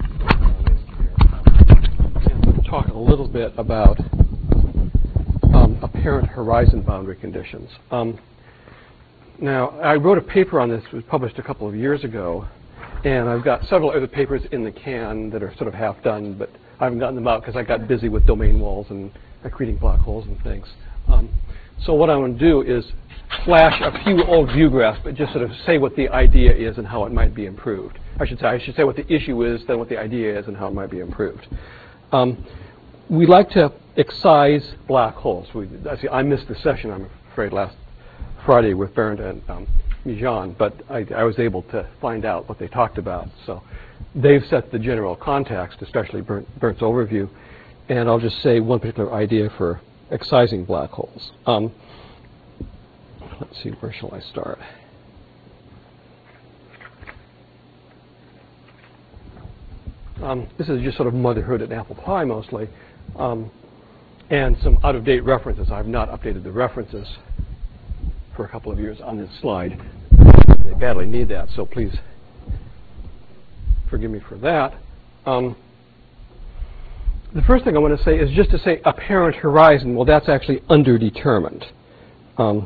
and talk a little bit about um, apparent horizon boundary conditions. Um, now, I wrote a paper on this. It was published a couple of years ago, and I've got several other papers in the can that are sort of half done, but I haven't gotten them out because I got busy with domain walls and accreting black holes and things. Um, so what I want to do is flash a few old view graphs, but just sort of say what the idea is and how it might be improved. I should say I should say what the issue is, then what the idea is, and how it might be improved. Um, we like to excise black holes. We, I, see, I missed the session, I'm afraid, last Friday with Bernd and um, Mijan, but I, I was able to find out what they talked about. So they've set the general context, especially Bernd, Bernd's overview, and I'll just say one particular idea for excising black holes. Um, let's see, where shall I start? Um, this is just sort of motherhood and apple pie mostly, um, and some out-of-date references. I've not updated the references for a couple of years on this slide. They badly need that, so please forgive me for that. Um, the first thing I want to say is just to say apparent horizon. Well, that's actually underdetermined. Um,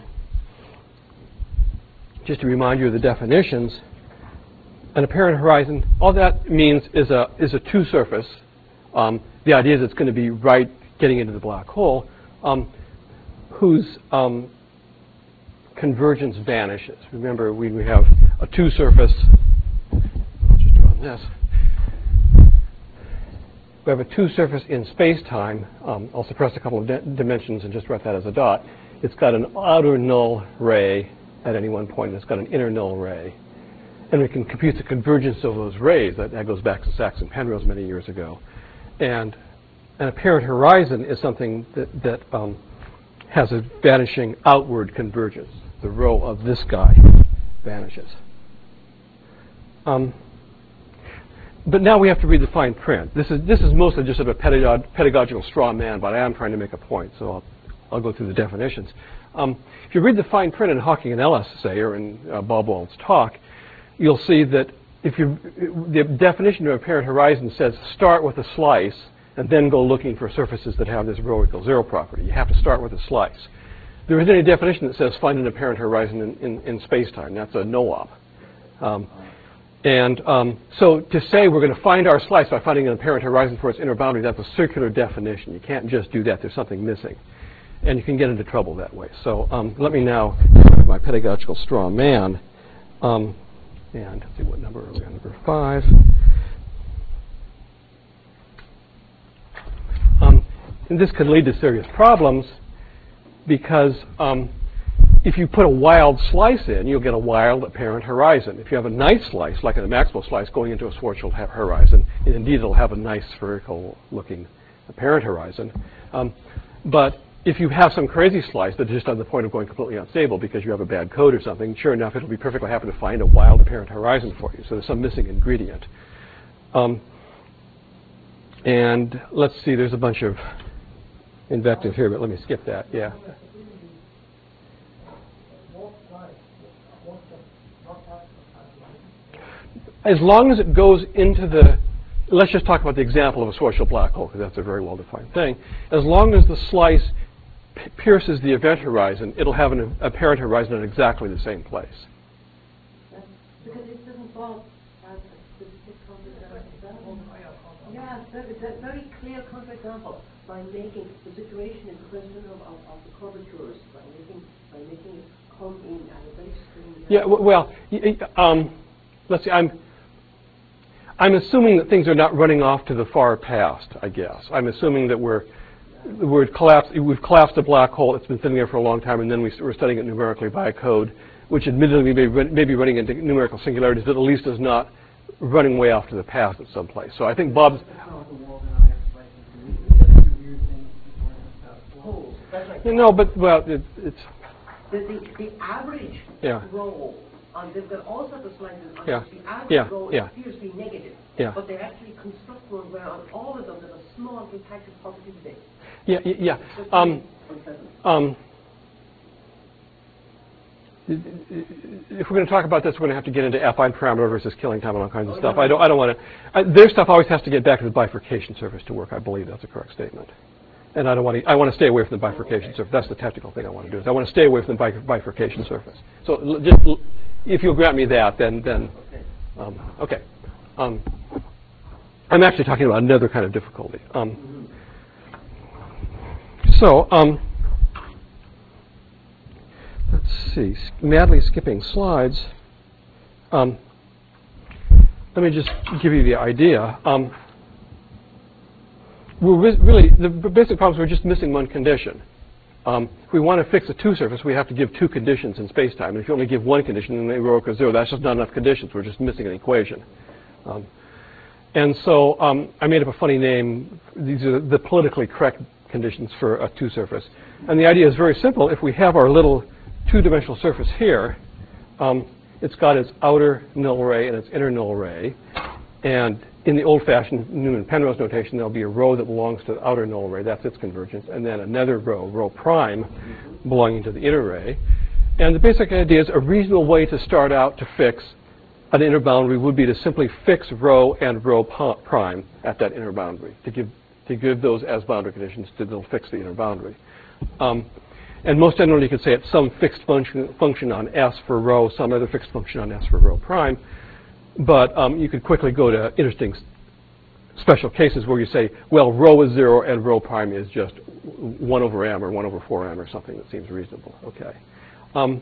just to remind you of the definitions, an apparent horizon, all that means is a is a two surface. Um, the idea is it's going to be right getting into the black hole, um, whose um, convergence vanishes. Remember, we, we have a two surface. I'll just draw on this. We have a two surface in space-time. Um, I'll suppress a couple of di dimensions and just write that as a dot. It's got an outer null ray at any one point, and it's got an inner null ray. And we can compute the convergence of those rays. That, that goes back to Sachs and Penrose many years ago. And an apparent horizon is something that, that um, has a vanishing outward convergence. The row of this guy vanishes. Um, but now we have to read the fine print. This is this is mostly just sort of a pedagog pedagogical straw man, but I am trying to make a point, so I'll, I'll go through the definitions. Um, if you read the fine print in Hawking and Ellis, say, or in uh, Baldwin's talk, you'll see that if you the definition of apparent horizon says start with a slice and then go looking for surfaces that have this rho equals zero property. You have to start with a slice. There isn't any definition that says find an apparent horizon in, in, in space-time. That's a no-op. Um, and um, so to say we're going to find our slice by finding an apparent horizon for its inner boundary, that's a circular definition. You can't just do that. There's something missing. And you can get into trouble that way. So um, let me now go to my pedagogical straw man. Um, and let's see what number are we on, number five. Um, and this could lead to serious problems because um, if you put a wild slice in, you'll get a wild apparent horizon. If you have a nice slice, like a Maxwell slice, going into a Schwarzschild horizon, indeed it'll have a nice spherical-looking apparent horizon. Um, but if you have some crazy slice that's just on the point of going completely unstable because you have a bad code or something, sure enough, it'll be perfectly happy to find a wild apparent horizon for you. So there's some missing ingredient. Um, and let's see, there's a bunch of invective here, but let me skip that. Yeah. As long as it goes into the, let's just talk about the example of a Schwarzschild black hole, because that's a very well-defined thing. As long as the slice pierces the event horizon, it'll have an apparent horizon in exactly the same place. Because it doesn't fall as a specific counterexample. Yeah, it's a very clear counterexample by making the situation in question of, of, of the curvatures, by making, by making it come in at a very strange. Yeah, well, um, let's see, I'm, I'm assuming that things are not running off to the far past, I guess. I'm assuming that we're, we're collapsed, we've collapsed a black hole. It's been sitting there for a long time, and then we, we're studying it numerically by code, which admittedly may, may be running into numerical singularities, but at least is not running way off to the past at some place. So I think Bob's... No, but, well, it, it's... The, the, the average yeah. row, and they've got all sorts of slices, on yeah. which the average yeah. row yeah. appears to be negative. Yeah. But they actually construct one where on all of them there's a small impacted positivity. Yeah, yeah. Um, um, if we're going to talk about this, we're going to have to get into affine parameter versus killing time and all kinds of oh, stuff. No, I don't. I don't want to. Their stuff always has to get back to the bifurcation surface to work. I believe that's a correct statement. And I don't want to. I want to stay away from the bifurcation surface. That's the technical thing I want to do. Is I want to stay away from the bifurcation surface. So just if you'll grant me that, then then um, okay. Um, I'm actually talking about another kind of difficulty. Um, so um, let's see. Madly skipping slides. Um, let me just give you the idea. Um, We're really, the basic problem is we're just missing one condition. Um, if we want to fix a two surface, we have to give two conditions in space-time. And if you only give one condition, then the rho equals zero. That's just not enough conditions. We're just missing an equation. Um, and so um, I made up a funny name. These are the politically correct conditions for a two surface. And the idea is very simple. If we have our little two-dimensional surface here, um, it's got its outer null ray and its inner null ray. And in the old-fashioned Newman-Penrose notation, there'll be a row that belongs to the outer null ray. That's its convergence. And then another row, rho prime, belonging to the inner ray. And the basic idea is a reasonable way to start out to fix an inner boundary would be to simply fix rho and rho prime at that inner boundary, to give, to give those as boundary conditions to they'll fix the inner boundary. Um, and most generally, you could say it's some fixed function, function on S for rho, some other fixed function on S for rho prime. But um, you could quickly go to interesting special cases where you say, well, rho is zero and rho prime is just one over m or one over four m or something that seems reasonable. Okay. Um,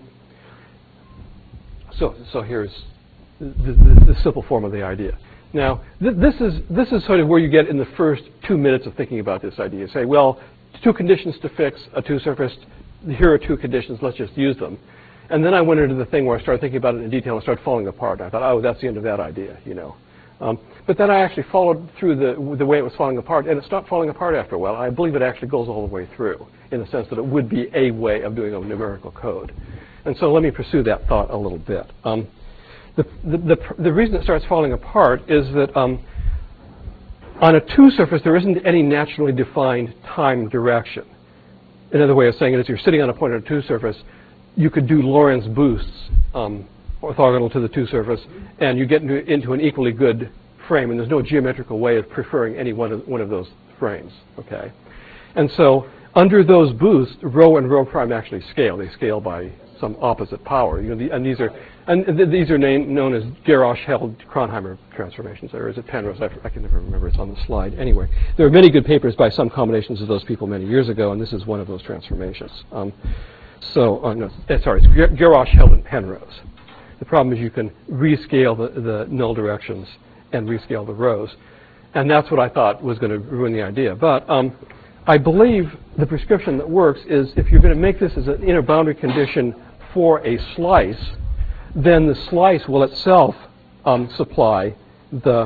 so, so here's the, the, the simple form of the idea. Now, th this is this is sort of where you get in the first two minutes of thinking about this idea. You say, well, two conditions to fix a two surface. Here are two conditions. Let's just use them. And then I went into the thing where I started thinking about it in detail and started falling apart. And I thought, oh, that's the end of that idea, you know. Um, but then I actually followed through the, the way it was falling apart, and it's not falling apart after a while. I believe it actually goes all the way through, in the sense that it would be a way of doing a numerical code. And so let me pursue that thought a little bit. Um, the, the, the, the reason it starts falling apart is that um, on a two surface, there isn't any naturally defined time direction. Another way of saying it is you're sitting on a point on a two surface, you could do Lorentz boosts um, orthogonal to the two surface, and you get into, into an equally good frame, and there's no geometrical way of preferring any one of, one of those frames, okay? And so under those boosts, rho and rho prime actually scale. They scale by some opposite power. You know, the, and these are and th these are named, known as Garrosh-Held-Cronheimer transformations, or is it Penrose? I, I can never remember. It's on the slide. Anyway, there are many good papers by some combinations of those people many years ago, and this is one of those transformations. Um, so, uh, no, sorry, it's Garrosh-Held and Penrose. The problem is you can rescale the, the null directions and rescale the rows, and that's what I thought was going to ruin the idea. But um, I believe the prescription that works is if you're going to make this as an inner boundary condition for a slice, then the slice will itself um, supply the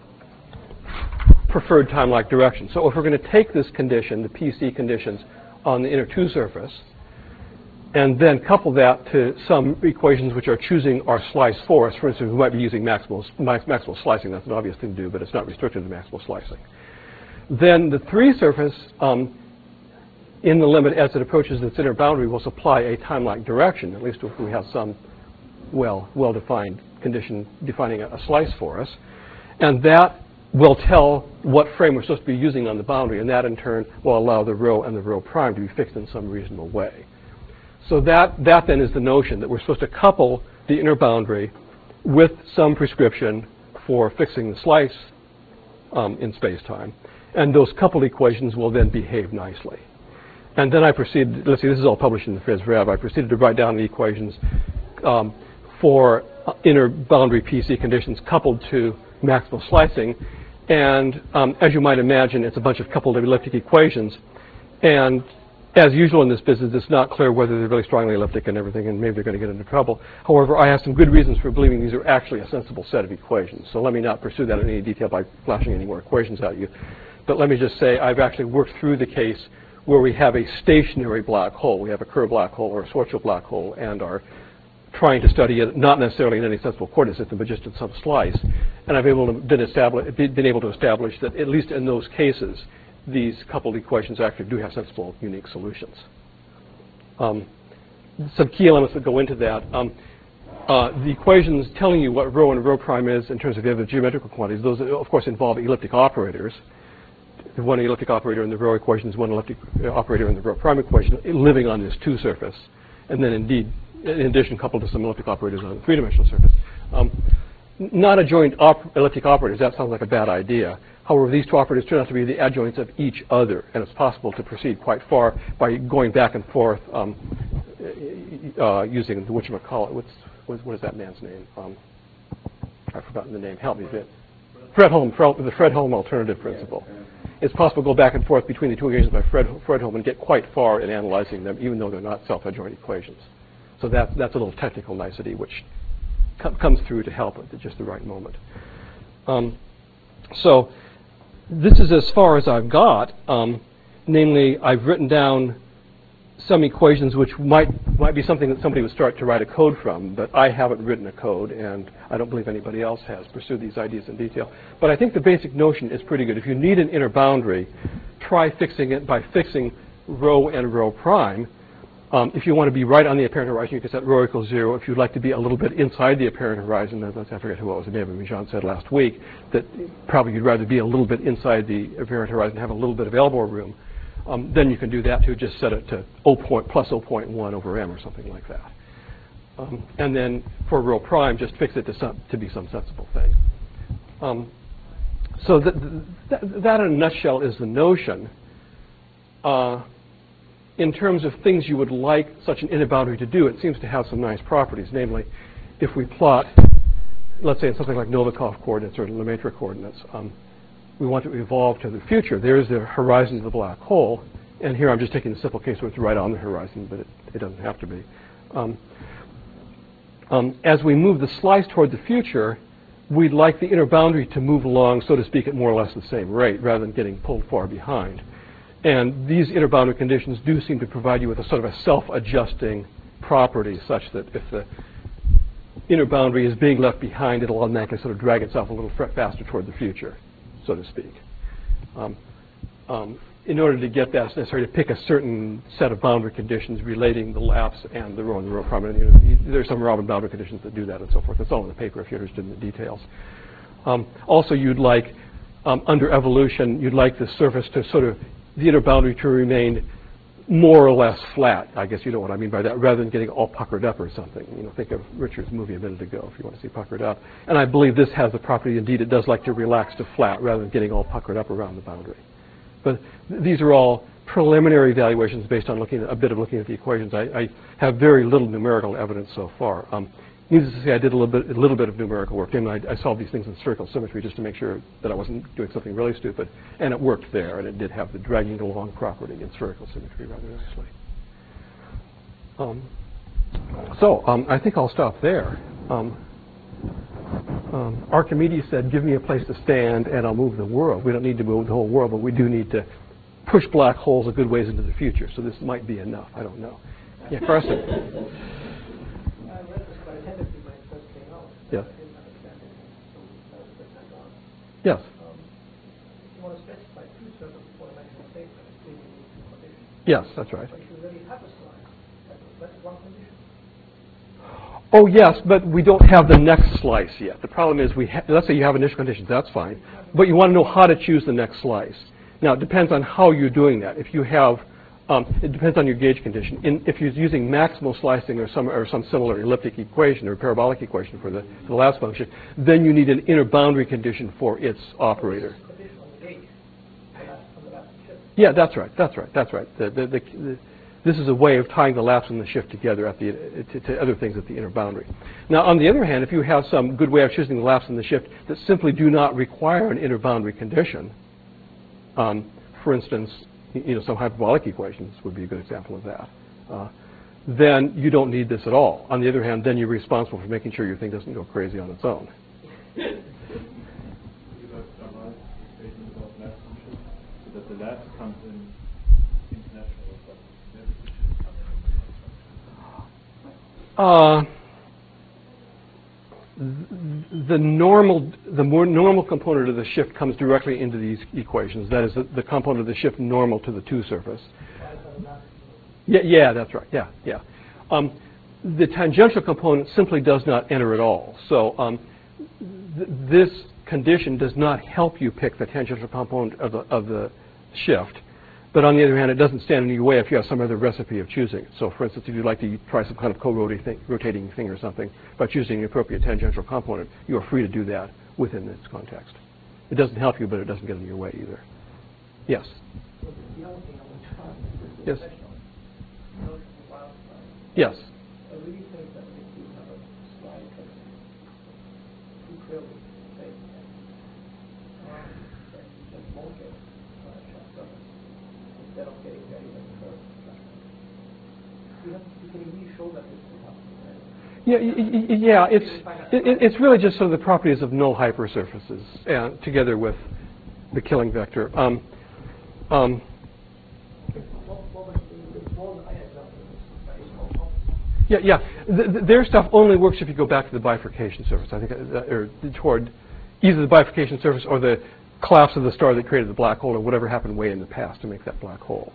preferred time-like direction. So if we're going to take this condition, the P C conditions, on the inner two surface, and then couple that to some equations which are choosing our slice for us, for instance, we might be using maximal, maximal slicing. That's an obvious thing to do, but it's not restricted to maximal slicing. Then the three surface, um, in the limit as it approaches its inner boundary, will supply a time-like direction, at least if we have some well, well-defined condition defining a, a slice for us. And that will tell what frame we're supposed to be using on the boundary, and that in turn will allow the rho and the rho prime to be fixed in some reasonable way. So that, that then is the notion that we're supposed to couple the inner boundary with some prescription for fixing the slice um, in space-time. And those coupled equations will then behave nicely. And then I proceeded, let's see, this is all published in the Phys Rev. I proceeded to write down the equations um, for uh, inner boundary P C conditions coupled to maximal slicing. And um, as you might imagine, it's a bunch of coupled elliptic equations. And as usual in this business, it's not clear whether they're really strongly elliptic and everything, and maybe they're going to get into trouble. However, I have some good reasons for believing these are actually a sensible set of equations. So let me not pursue that in any detail by flashing any more equations at you. But let me just say I've actually worked through the case where we have a stationary black hole. We have a Kerr black hole or a Schwarzschild black hole, and are trying to study it not necessarily in any sensible coordinate system, but just in some slice. And I've able to, been, establish, been able to establish that at least in those cases, these coupled equations actually do have sensible, unique solutions. Um, some key elements that go into that. Um, uh, the equations telling you what rho and rho prime is in terms of the other geometrical quantities, those of course involve elliptic operators. One elliptic operator in the rho equation is one elliptic operator in the rho prime equation living on this two surface. And then indeed, in addition, coupled to some elliptic operators on the three-dimensional surface. Um, not adjoint op elliptic operators, that sounds like a bad idea. However, these two operators turn out to be the adjoints of each other, and it's possible to proceed quite far by going back and forth um, uh, using the whatchamacallit. What's, what, what is that man's name? Um, I've forgotten the name. Help me a bit. Fredholm, the Fredholm alternative principle. It's possible to go back and forth between the two equations by Fred, Fredholm and get quite far in analyzing them, even though they're not self-adjoint equations. So that, that's a little technical nicety which com comes through to help at just the right moment. Um, so this is as far as I've got. Um, namely, I've written down some equations which might, might be something that somebody would start to write a code from, but I haven't written a code, and I don't believe anybody else has pursued these ideas in detail. But I think the basic notion is pretty good. If you need an inner boundary, try fixing it by fixing rho and rho prime. Um, if you want to be right on the apparent horizon, you can set rho equals zero. If you'd like to be a little bit inside the apparent horizon, as I forget who it was, maybe Jean said last week, that probably you'd rather be a little bit inside the apparent horizon, have a little bit of elbow room. Um, then you can do that too. Just set it to zero point, plus zero point one over m or something like that. Um, and then for rho prime, just fix it to, some, to be some sensible thing. Um, so th th that in a nutshell is the notion. Uh, in terms of things you would like such an inner boundary to do, it seems to have some nice properties. Namely, if we plot, let's say in something like Novikov coordinates or Lemaitre coordinates, um, we want to evolve to the future. There's the horizon of the black hole. And here I'm just taking the simple case where it's right on the horizon, but it, it doesn't have to be. Um, um, as we move the slice toward the future, we'd like the inner boundary to move along, so to speak, at more or less the same rate, rather than getting pulled far behind. And these inner boundary conditions do seem to provide you with a sort of a self-adjusting property, such that if the inner boundary is being left behind, it'll automatically sort of drag itself a little faster toward the future, so to speak. Um, um, in order to get that, it's necessary to pick a certain set of boundary conditions relating the lapse and the row and the row prominent. You know, there are some Robin boundary conditions that do that and so forth. It's all in the paper if you're interested in the details. Um, also, you'd like, um, under evolution, you'd like the surface to sort of, the inner boundary to remain more or less flat. I guess you know what I mean by that, rather than getting all puckered up or something. You know, think of Richard's movie a minute ago if you want to see puckered up. And I believe this has the property, indeed, it does like to relax to flat rather than getting all puckered up around the boundary. But th these are all preliminary evaluations based on looking at, a bit of looking at the equations. I, I have very little numerical evidence so far. Um, needless to say, I did a little bit, a little bit of numerical work, and I, I solved these things in spherical symmetry just to make sure that I wasn't doing something really stupid. And it worked there, and it did have the dragging along property in spherical symmetry rather nicely. Um, so um, I think I'll stop there. Um, Um, Archimedes said, give me a place to stand and I'll move the world. We don't need to move the whole world, but we do need to push black holes a good ways into the future. So this might be enough. I don't know. Yeah, Carson. I read this quite attentively when it first came out. Yes. I didn't understand it. So that was the first time. Yes. Um, you want to specify two circles before the maximum statement, including these two conditions. Yes, that's right. But you already have a slide. That's one condition. Oh, yes, but we don't have the next slice yet. The problem is, we ha let's say you have initial conditions, that's fine. But you want to know how to choose the next slice. Now, it depends on how you're doing that. If you have, um, it depends on your gauge condition. In, if you're using maximal slicing or some, or some similar elliptic equation or parabolic equation for the, for the last function, then you need an inner boundary condition for its operator. Yeah, that's right, that's right, that's right. The, the, the, the, This is a way of tying the lapse and the shift together at the, to, to other things at the inner boundary. Now, on the other hand, if you have some good way of choosing the lapse and the shift that simply do not require an inner boundary condition, um, for instance, you know, some hyperbolic equations would be a good example of that, uh, then you don't need this at all. On the other hand, then you're responsible for making sure your thing doesn't go crazy on its own. So that the lapse comes in international. Uh, the normal, the more normal component of the shift comes directly into these equations. That is the, the component of the shift normal to the two surface. Yeah, yeah, that's right. Yeah, yeah. Um, the tangential component simply does not enter at all. So um, th this condition does not help you pick the tangential component of the, of the shift. But on the other hand, it doesn't stand in your way if you have some other recipe of choosing. So for instance, if you'd like to try some kind of co-rotating thing, rotating thing or something by choosing the appropriate tangential component, you are free to do that within this context. It doesn't help you, but it doesn't get in your way either. Yes? Yes? Yes? I really think that if you have a slide that's too clearly saying that, that you just won't get uh, shut up. Instead of getting very, very curved. You, have, you can really show that this will happen. Right? Yeah, y y yeah. It's it, it's really just sort of the properties of null hypersurfaces, uh, together with the killing vector. Um, um, yeah, yeah. The, the, their stuff only works if you go back to the bifurcation surface. I think, uh, or toward either the bifurcation surface or the collapse of the star that created the black hole, or whatever happened way in the past to make that black hole.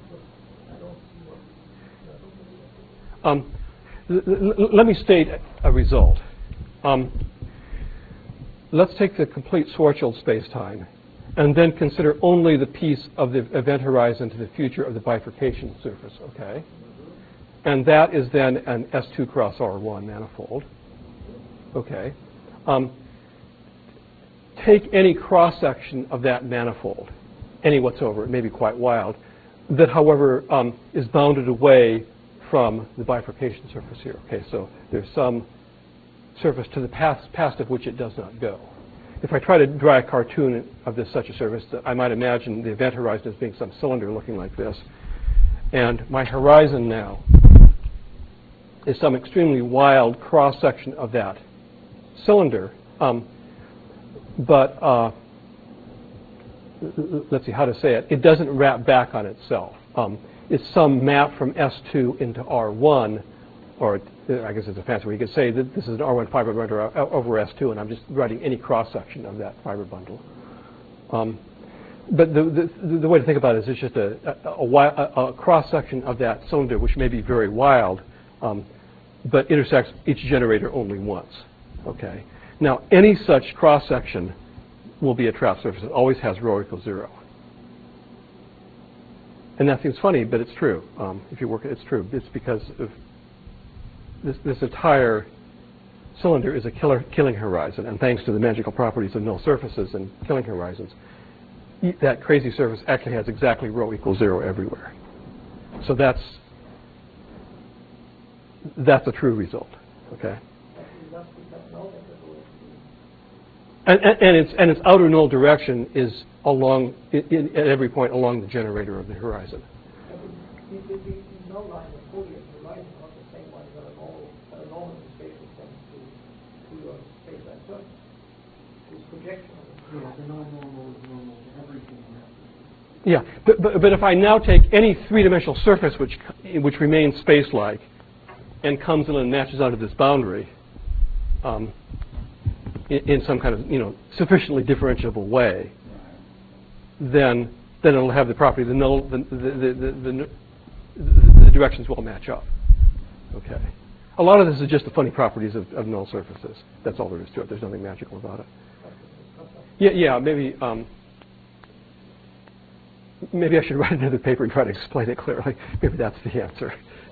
Um, let me state a result. Um, let's take the complete Schwarzschild spacetime and then consider only the piece of the event horizon to the future of the bifurcation surface, okay? And that is then an S two cross R one manifold, okay? Um, take any cross-section of that manifold, any whatsoever, it may be quite wild, that, however, um, is bounded away from the bifurcation surface here. Okay, so there's some surface to the past, past of which it does not go. If I try to draw a cartoon of this such a surface, I might imagine the event horizon as being some cylinder looking like this. And my horizon now is some extremely wild cross-section of that cylinder. Um, but uh, let's see how to say it. It doesn't wrap back on itself. Um, it's some map from S two into R one, or I guess it's a fancy way. You could say that this is an R one fiber bundle over S two, and I'm just writing any cross-section of that fiber bundle. Um, but the, the, the way to think about it is it's just a, a, a, a cross-section of that cylinder, which may be very wild, um, but intersects each generator only once. Okay. Now, any such cross-section will be a trap surface. It always has rho equals zero. And that seems funny, but it's true. Um, if you work it, it's true. It's because of this, this entire cylinder is a killer, killing horizon, and thanks to the magical properties of null surfaces and killing horizons, that crazy surface actually has exactly rho equals zero everywhere. So that's that's a true result. Okay. And, and, and its and its outer null direction is along in, in, at every point along the generator of the horizon. Yeah, but, but, but if I now take any three-dimensional surface which which remains space-like and comes in and matches out of this boundary um, in, in some kind of you know sufficiently differentiable way, then then it'll have the property the null the the the, the, the, the directions will match up. Okay. A lot of this is just the funny properties of, of null surfaces. That's all there is to it. There's nothing magical about it. Yeah, yeah. Maybe. Um, Maybe I should write another paper and try to explain it clearly. Maybe that's the answer.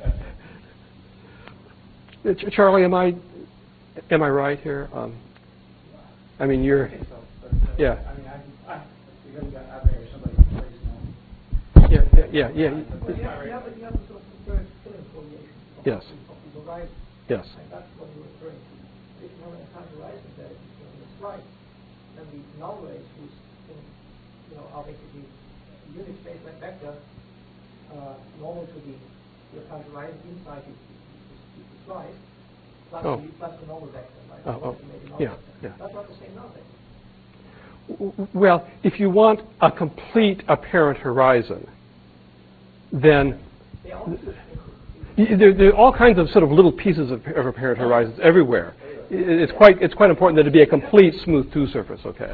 Uh, Ch Charlie, am I am I right here? Um, I mean, you're. I so, but, uh, yeah. I mean, I, I, because you got out there somebody who plays now. Yeah, yeah, yeah, yeah. But you have, you have, you have a sort of third filling foliation. Yes. Of the horizon. Yes. And that's what you're referring to. If you have an entire horizon there on the slide, then the null rays, which you know are basically unit space like vector uh, normal to the the entire horizon inside the, the, the slice plus, oh. the, plus the normal vector, right? Oh, oh. Yeah, vector. yeah. That's not the same null vector. Well, if you want a complete apparent horizon, then there, there are all kinds of sort of little pieces of, of apparent horizons everywhere. It's quite it's quite important that it be a complete smooth two surface. Okay.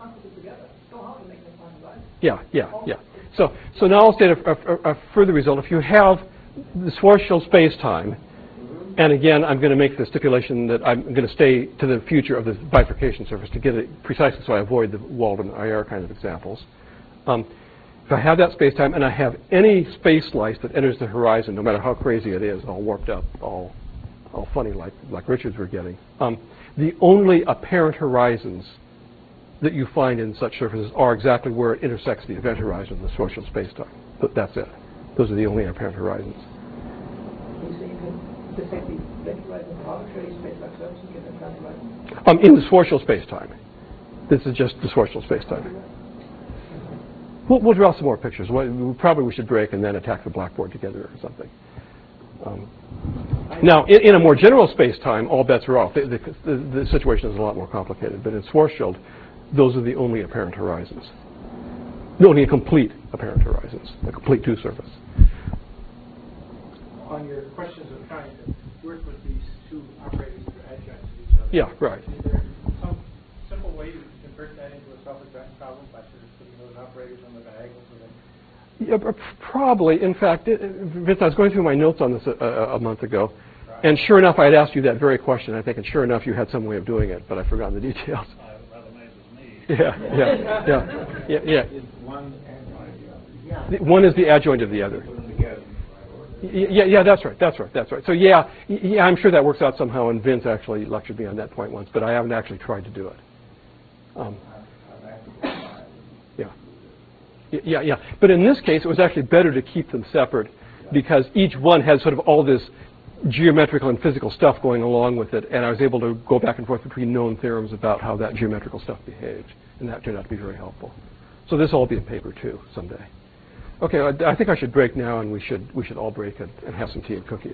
Yeah, yeah, yeah. So, so now I'll state a, a, a further result. If you have the Schwarzschild space-time, and again, I'm going to make the stipulation that I'm going to stay to the future of the bifurcation surface to get it precisely so I avoid the Walden I R kind of examples. Um, if I have that space-time and I have any space slice that enters the horizon, no matter how crazy it is, all warped up, all, all funny like, like Richards were getting, um, the only apparent horizons that you find in such surfaces are exactly where it intersects the event horizon of the Schwarzschild space-time. But that's it. Those are the only apparent horizons. Um, in the Schwarzschild space-time. This is just the Schwarzschild space-time. We'll, we'll draw some more pictures. We, probably we should break and then attack the blackboard together or something. Um, now, in, in a more general space-time, all bets are off. The, the, the, the situation is a lot more complicated. But in Schwarzschild, those are the only apparent horizons. The only complete apparent horizons, a complete two surface. On your questions of trying to work with these two operators that are adjunct to each other. Yeah, right. Is there some simple way to convert that into a self-adjoint problem by sort of putting those operators on the diagonals of them? Yeah, probably. In fact, it, Vince, I was going through my notes on this a, a, a month ago, right. And sure enough, I had asked you that very question, I think, and sure enough, you had some way of doing it, but I've forgotten the details. Yeah, yeah, yeah, yeah, yeah. One is the adjoint of the other. Yeah, yeah, that's right, that's right, that's right. So yeah, yeah, I'm sure that works out somehow, and Vince actually lectured me on that point once, but I haven't actually tried to do it. Um, yeah, yeah, yeah. But in this case, it was actually better to keep them separate because each one has sort of all this geometrical and physical stuff going along with it, and I was able to go back and forth between known theorems about how that geometrical stuff behaved, and that turned out to be very helpful. So this will all be in paper too someday. Okay, I, I think I should break now, and we should we should all break and, and have some tea and cookies.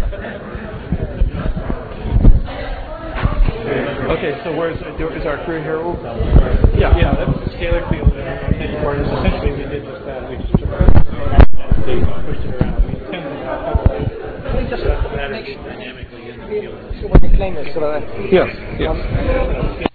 Okay, so where's is our crew here? Yeah, yeah, that's the scalar field that I'm taking part. Essentially, we did just that. We just took our and pushed it around. We intended to have Let me just that make sure. dynamically in the field. So what you claim is sort of Yes, yes. Um,